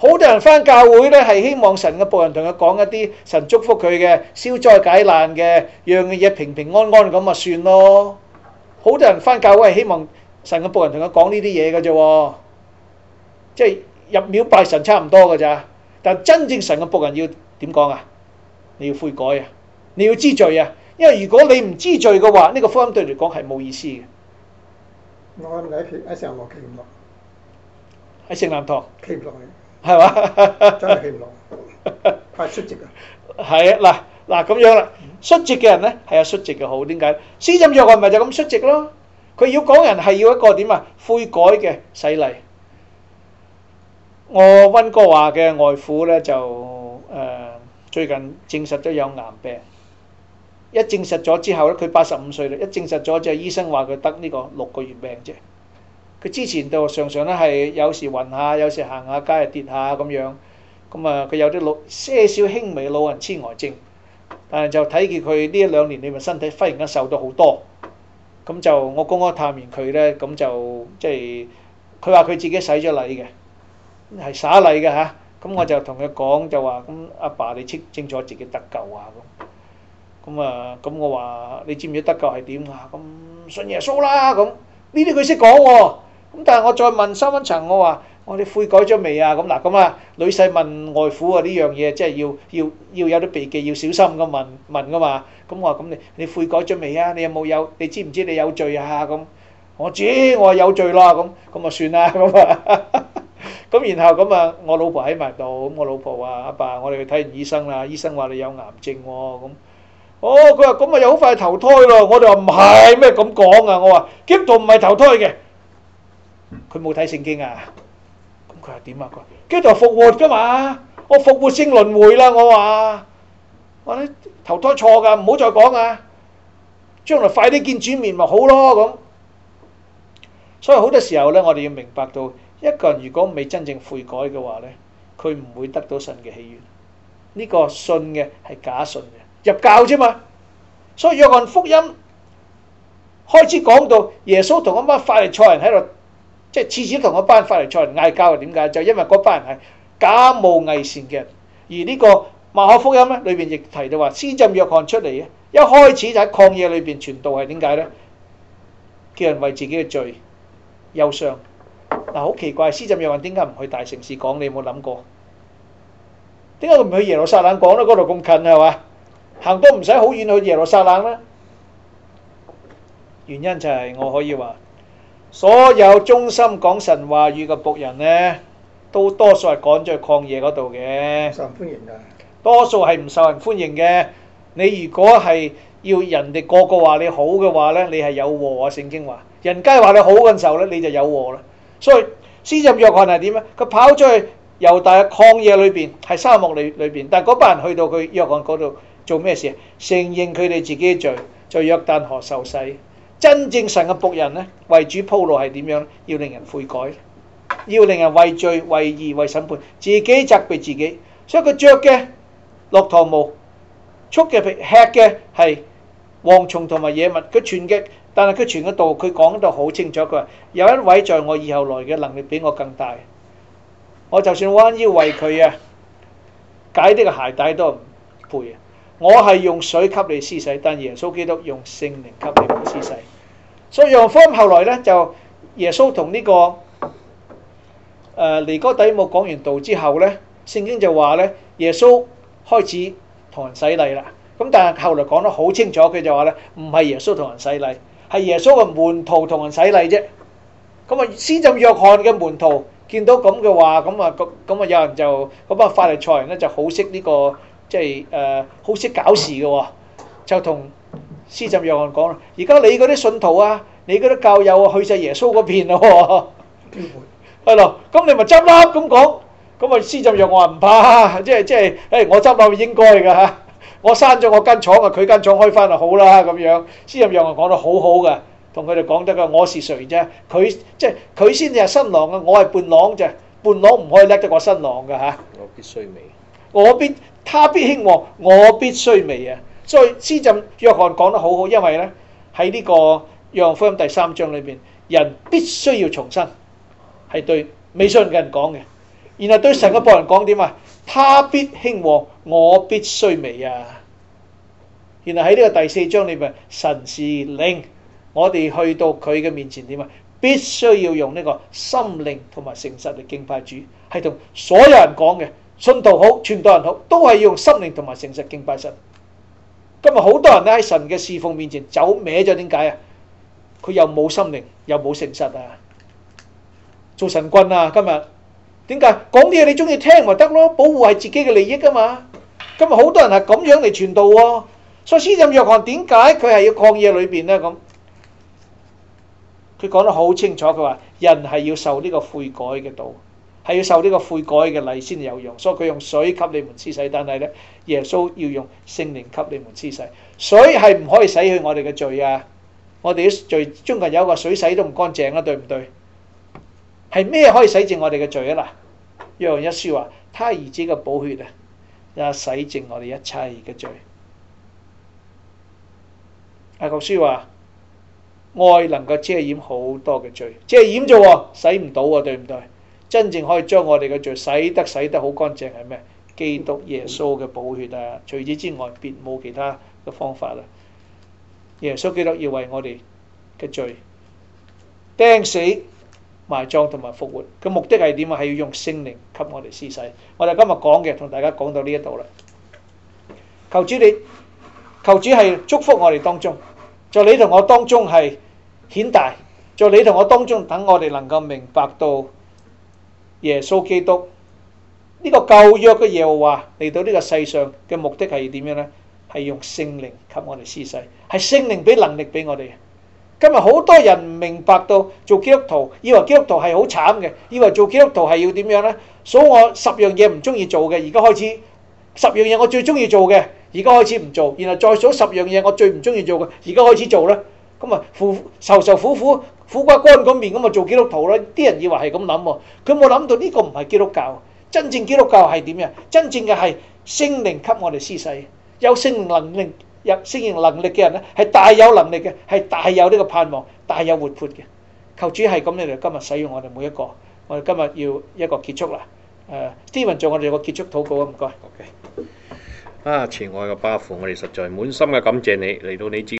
好多人翻教會咧係希望神嘅僕人同佢講一啲神祝福佢嘅消災解難嘅，讓嘅嘢平平安安咁咪算咯。好多人翻教會係希望神嘅僕人同佢講呢啲嘢嘅啫，即係入廟拜神差唔多㗎咋。但真正神嘅僕人要點講啊？你要悔改啊！你要知罪啊！因為如果你唔知罪嘅話，呢個福音對你嚟講係冇意思嘅。 我喺企喺上落企唔落， 喺聖南堂企唔落去， 係嘛？ 真係企唔落，太率直啊！ 係啊，嗱嗱咁樣啦，率直嘅人咧係有率直嘅好，點解？施浸約翰咪就咁率直咯。佢要講人係要一個點啊？悔改嘅洗禮。我溫哥華嘅外父咧就誒、呃、最近證實咗有癌病。一證實咗之後咧，佢八十五歲啦。一證實咗就係醫生話佢得呢個六個月病啫。佢之前就常常咧係有時暈下，有時行下街又跌下咁樣。咁啊，佢有啲老些少輕微嘅老人痴呆症，但係就睇見佢呢一兩年裏面身體忽然間瘦咗好多。咁就我公開探完佢咧，咁就即係佢話佢自己洗咗禮嘅，係灑禮嘅嚇。咁我就同佢講就話：咁阿爸你清清楚自己得救啊咁。咁啊，咁我話你知唔知得救係點啊？咁信耶穌啦，咁呢啲佢識講喎。咁但係我再問深一層，我話我哋悔改咗未啊？咁嗱，咁啊，女婿問外父啊呢樣嘢，即係要要要有啲避忌，要小心咁問問噶嘛。咁我話咁你你悔改咗未啊？你有冇有？你知唔知你有罪啊？咁我知，我話有罪啦。咁咁啊算啦咁啊。咁然後咁啊，我老婆喺埋度，咁我老婆話：阿爸，我哋去睇完醫生啦，醫生話你有癌症喎。咁哦，佢話咁啊，又好快投胎咯。我哋話唔係咩咁講啊。我話基督徒唔係投胎嘅，佢冇睇聖經啊。咁佢話點啊？佢話基督徒復活㗎嘛，我復活性輪迴啦。我話我啲投胎錯㗎，唔好再講啊。將來快啲見主面咪好咯咁。所以好多時候咧，我哋要明白到一個人如果未真正悔改嘅話咧，佢唔會得到神嘅喜悅。呢個信嘅係假信嘅。入教啫嘛，所以約翰福音開始講到耶穌同一班法利賽人喺度，即係次次同一班法利賽人嗌交，係點解？就因為嗰班人係假冒偽善嘅人。而呢個馬可福音咧裏邊亦提到話，施浸約翰出嚟嘅，一開始就喺曠野裏邊傳道係點解咧？叫人為自己嘅罪憂傷。嗱，好奇怪，施浸約翰點解唔去大城市講？你有冇諗過？點解佢唔去耶路撒冷講咧？嗰度咁近係嘛？行都唔使好遠去耶路撒冷啦。原因就係我可以話，所有忠心講神話語嘅僕人呢，都多數係趕咗去曠野嗰度嘅。 受人歡迎㗎。 多數係唔受人歡迎嘅。你如果係要人哋個個話你好嘅話呢，你係有禍啊！聖經話，人家話你好嘅時候呢，你就有禍啦。所以施浸約翰係點咧？佢跑咗去猶大嘅曠野裏邊，係沙漠裏裏邊，但係嗰班人去到佢約翰嗰度。做咩事啊？承認佢哋自己嘅罪，在約旦河受洗。真正神嘅僕人咧，為主鋪路係點樣？要令人悔改，要令人為罪、為義、為審判，自己責備自己。所以佢着嘅駱駝毛，束嘅皮，吃嘅係蝗蟲同埋野物。佢傳嘅，但係佢傳嘅道，佢講到好清楚。佢話有一位在我以後來嘅能力比我更大，我就算彎腰為佢啊，解呢個鞋帶都唔配啊！我係用水給你施洗，但耶穌基督用聖靈給你們施洗。所以約翰福音後來咧，就耶穌同呢、這個誒、呃、尼哥底母講完道之後咧，聖經就話咧，耶穌開始同人洗禮啦。咁但係後來講得好清楚，佢就話咧，唔係耶穌同人洗禮，係耶穌嘅門徒同人洗禮啫。咁啊，施浸約翰嘅門徒見到咁嘅話，咁啊咁咁啊，有人就嗰班法利賽人咧就好識呢個。即係誒好識搞事嘅喎，就同施浸約翰講啦。而家你嗰啲信徒啊，你嗰啲教友啊，去晒耶穌嗰邊咯喎，係咯，咁你咪執笠咁講。咁啊，施浸約翰話唔怕，即係即係誒，我執笠應該㗎嚇。我閂咗我間廠啊，佢間廠開翻就好啦咁樣。施浸約翰講得好好嘅，同佢哋講得㗎，我是誰啫？佢即係佢先至係新郎啊，我係伴郎啫，伴郎唔可以叻得過新郎㗎嚇。 我必須未， 我必。他必興旺，我必須微啊！所以施浸約翰講得好好，因為咧喺呢個約翰福音第三章裏邊，人必須要重生，係對未信嘅人講嘅。 然後對神嘅僕人講點啊？他必興旺，我必衰微啊！然後喺呢個第四章裏面，神是靈，我哋去到佢嘅面前點啊？必須要用呢個心靈同埋誠實嚟敬拜主，係同所有人講嘅，信徒好，傳道人好，都係要用心靈同埋誠實敬拜神。今日好多人咧喺神嘅侍奉面前走歪咗，點解啊？佢又冇心靈，又冇誠實啊！做神棍啊！今日點解講啲嘢你中意聽咪得咯？保護係自己嘅利益噶嘛！今日好多人係咁樣嚟傳道喎，所以施浸約翰點解佢係要曠野裏邊咧咁？佢講得好清楚，佢話人係要受呢個悔改嘅道，係要受呢個悔改嘅禮先有用，所以佢用水給你們施洗，但係咧耶穌要用聖靈給你們施洗。水係唔可以洗去我哋嘅罪啊！我哋啲罪中間有個水洗都唔乾淨啊，對唔對？係咩可以洗淨我哋嘅罪啊？嗱，約翰一書話：他兒子嘅寶血啊，也洗淨我哋一切嘅罪。雅各書話：愛能夠遮掩好多嘅罪，遮掩啫喎，洗唔到啊，對唔對？真正可以將我哋嘅罪洗得洗得好乾淨係咩？基督耶穌嘅寶血啊！除此之外，別冇其他嘅方法啦。耶穌基督要為我哋嘅罪釘死、埋葬同埋復活，嘅目的係點啊？係要用聖靈給我哋施洗。我哋今日講嘅同大家講到呢一度啦。求主你，求主係祝福我哋當中，在你同我當中係顯大，在你同我當中等我哋能夠明白到耶穌基督呢個舊約嘅耶和華嚟到呢個世上嘅目的係點樣呢？係用聖靈給我哋施洗，係聖靈俾能力俾我哋。今日好多人唔明白到做基督徒，以為基督徒係好慘嘅，以為做基督徒係要點樣呢？數我十樣嘢唔中意做嘅，而家開始十樣嘢我最中意做嘅，而家開始唔做，然後再數十樣嘢我最唔中意做嘅，而家開始做啦。咁啊，苦愁愁苦苦苦瓜乾個面咁啊，做基督徒啦。啲人以為係咁諗喎，佢冇諗到呢個唔係基督教。真正基督教係點樣？真正嘅係聖靈給我哋施洗。有聖靈能力、有聖靈能力嘅人咧，係大有能力嘅，係大有呢個盼望，大有活潑嘅。求主係咁樣嚟，今日使用我哋每一個。我哋今日要一個結束啦。誒，Steven做我哋個結束禱告啊，唔該。 OK。啊，慈愛嘅巴父，我哋實在滿心嘅感謝你嚟到你自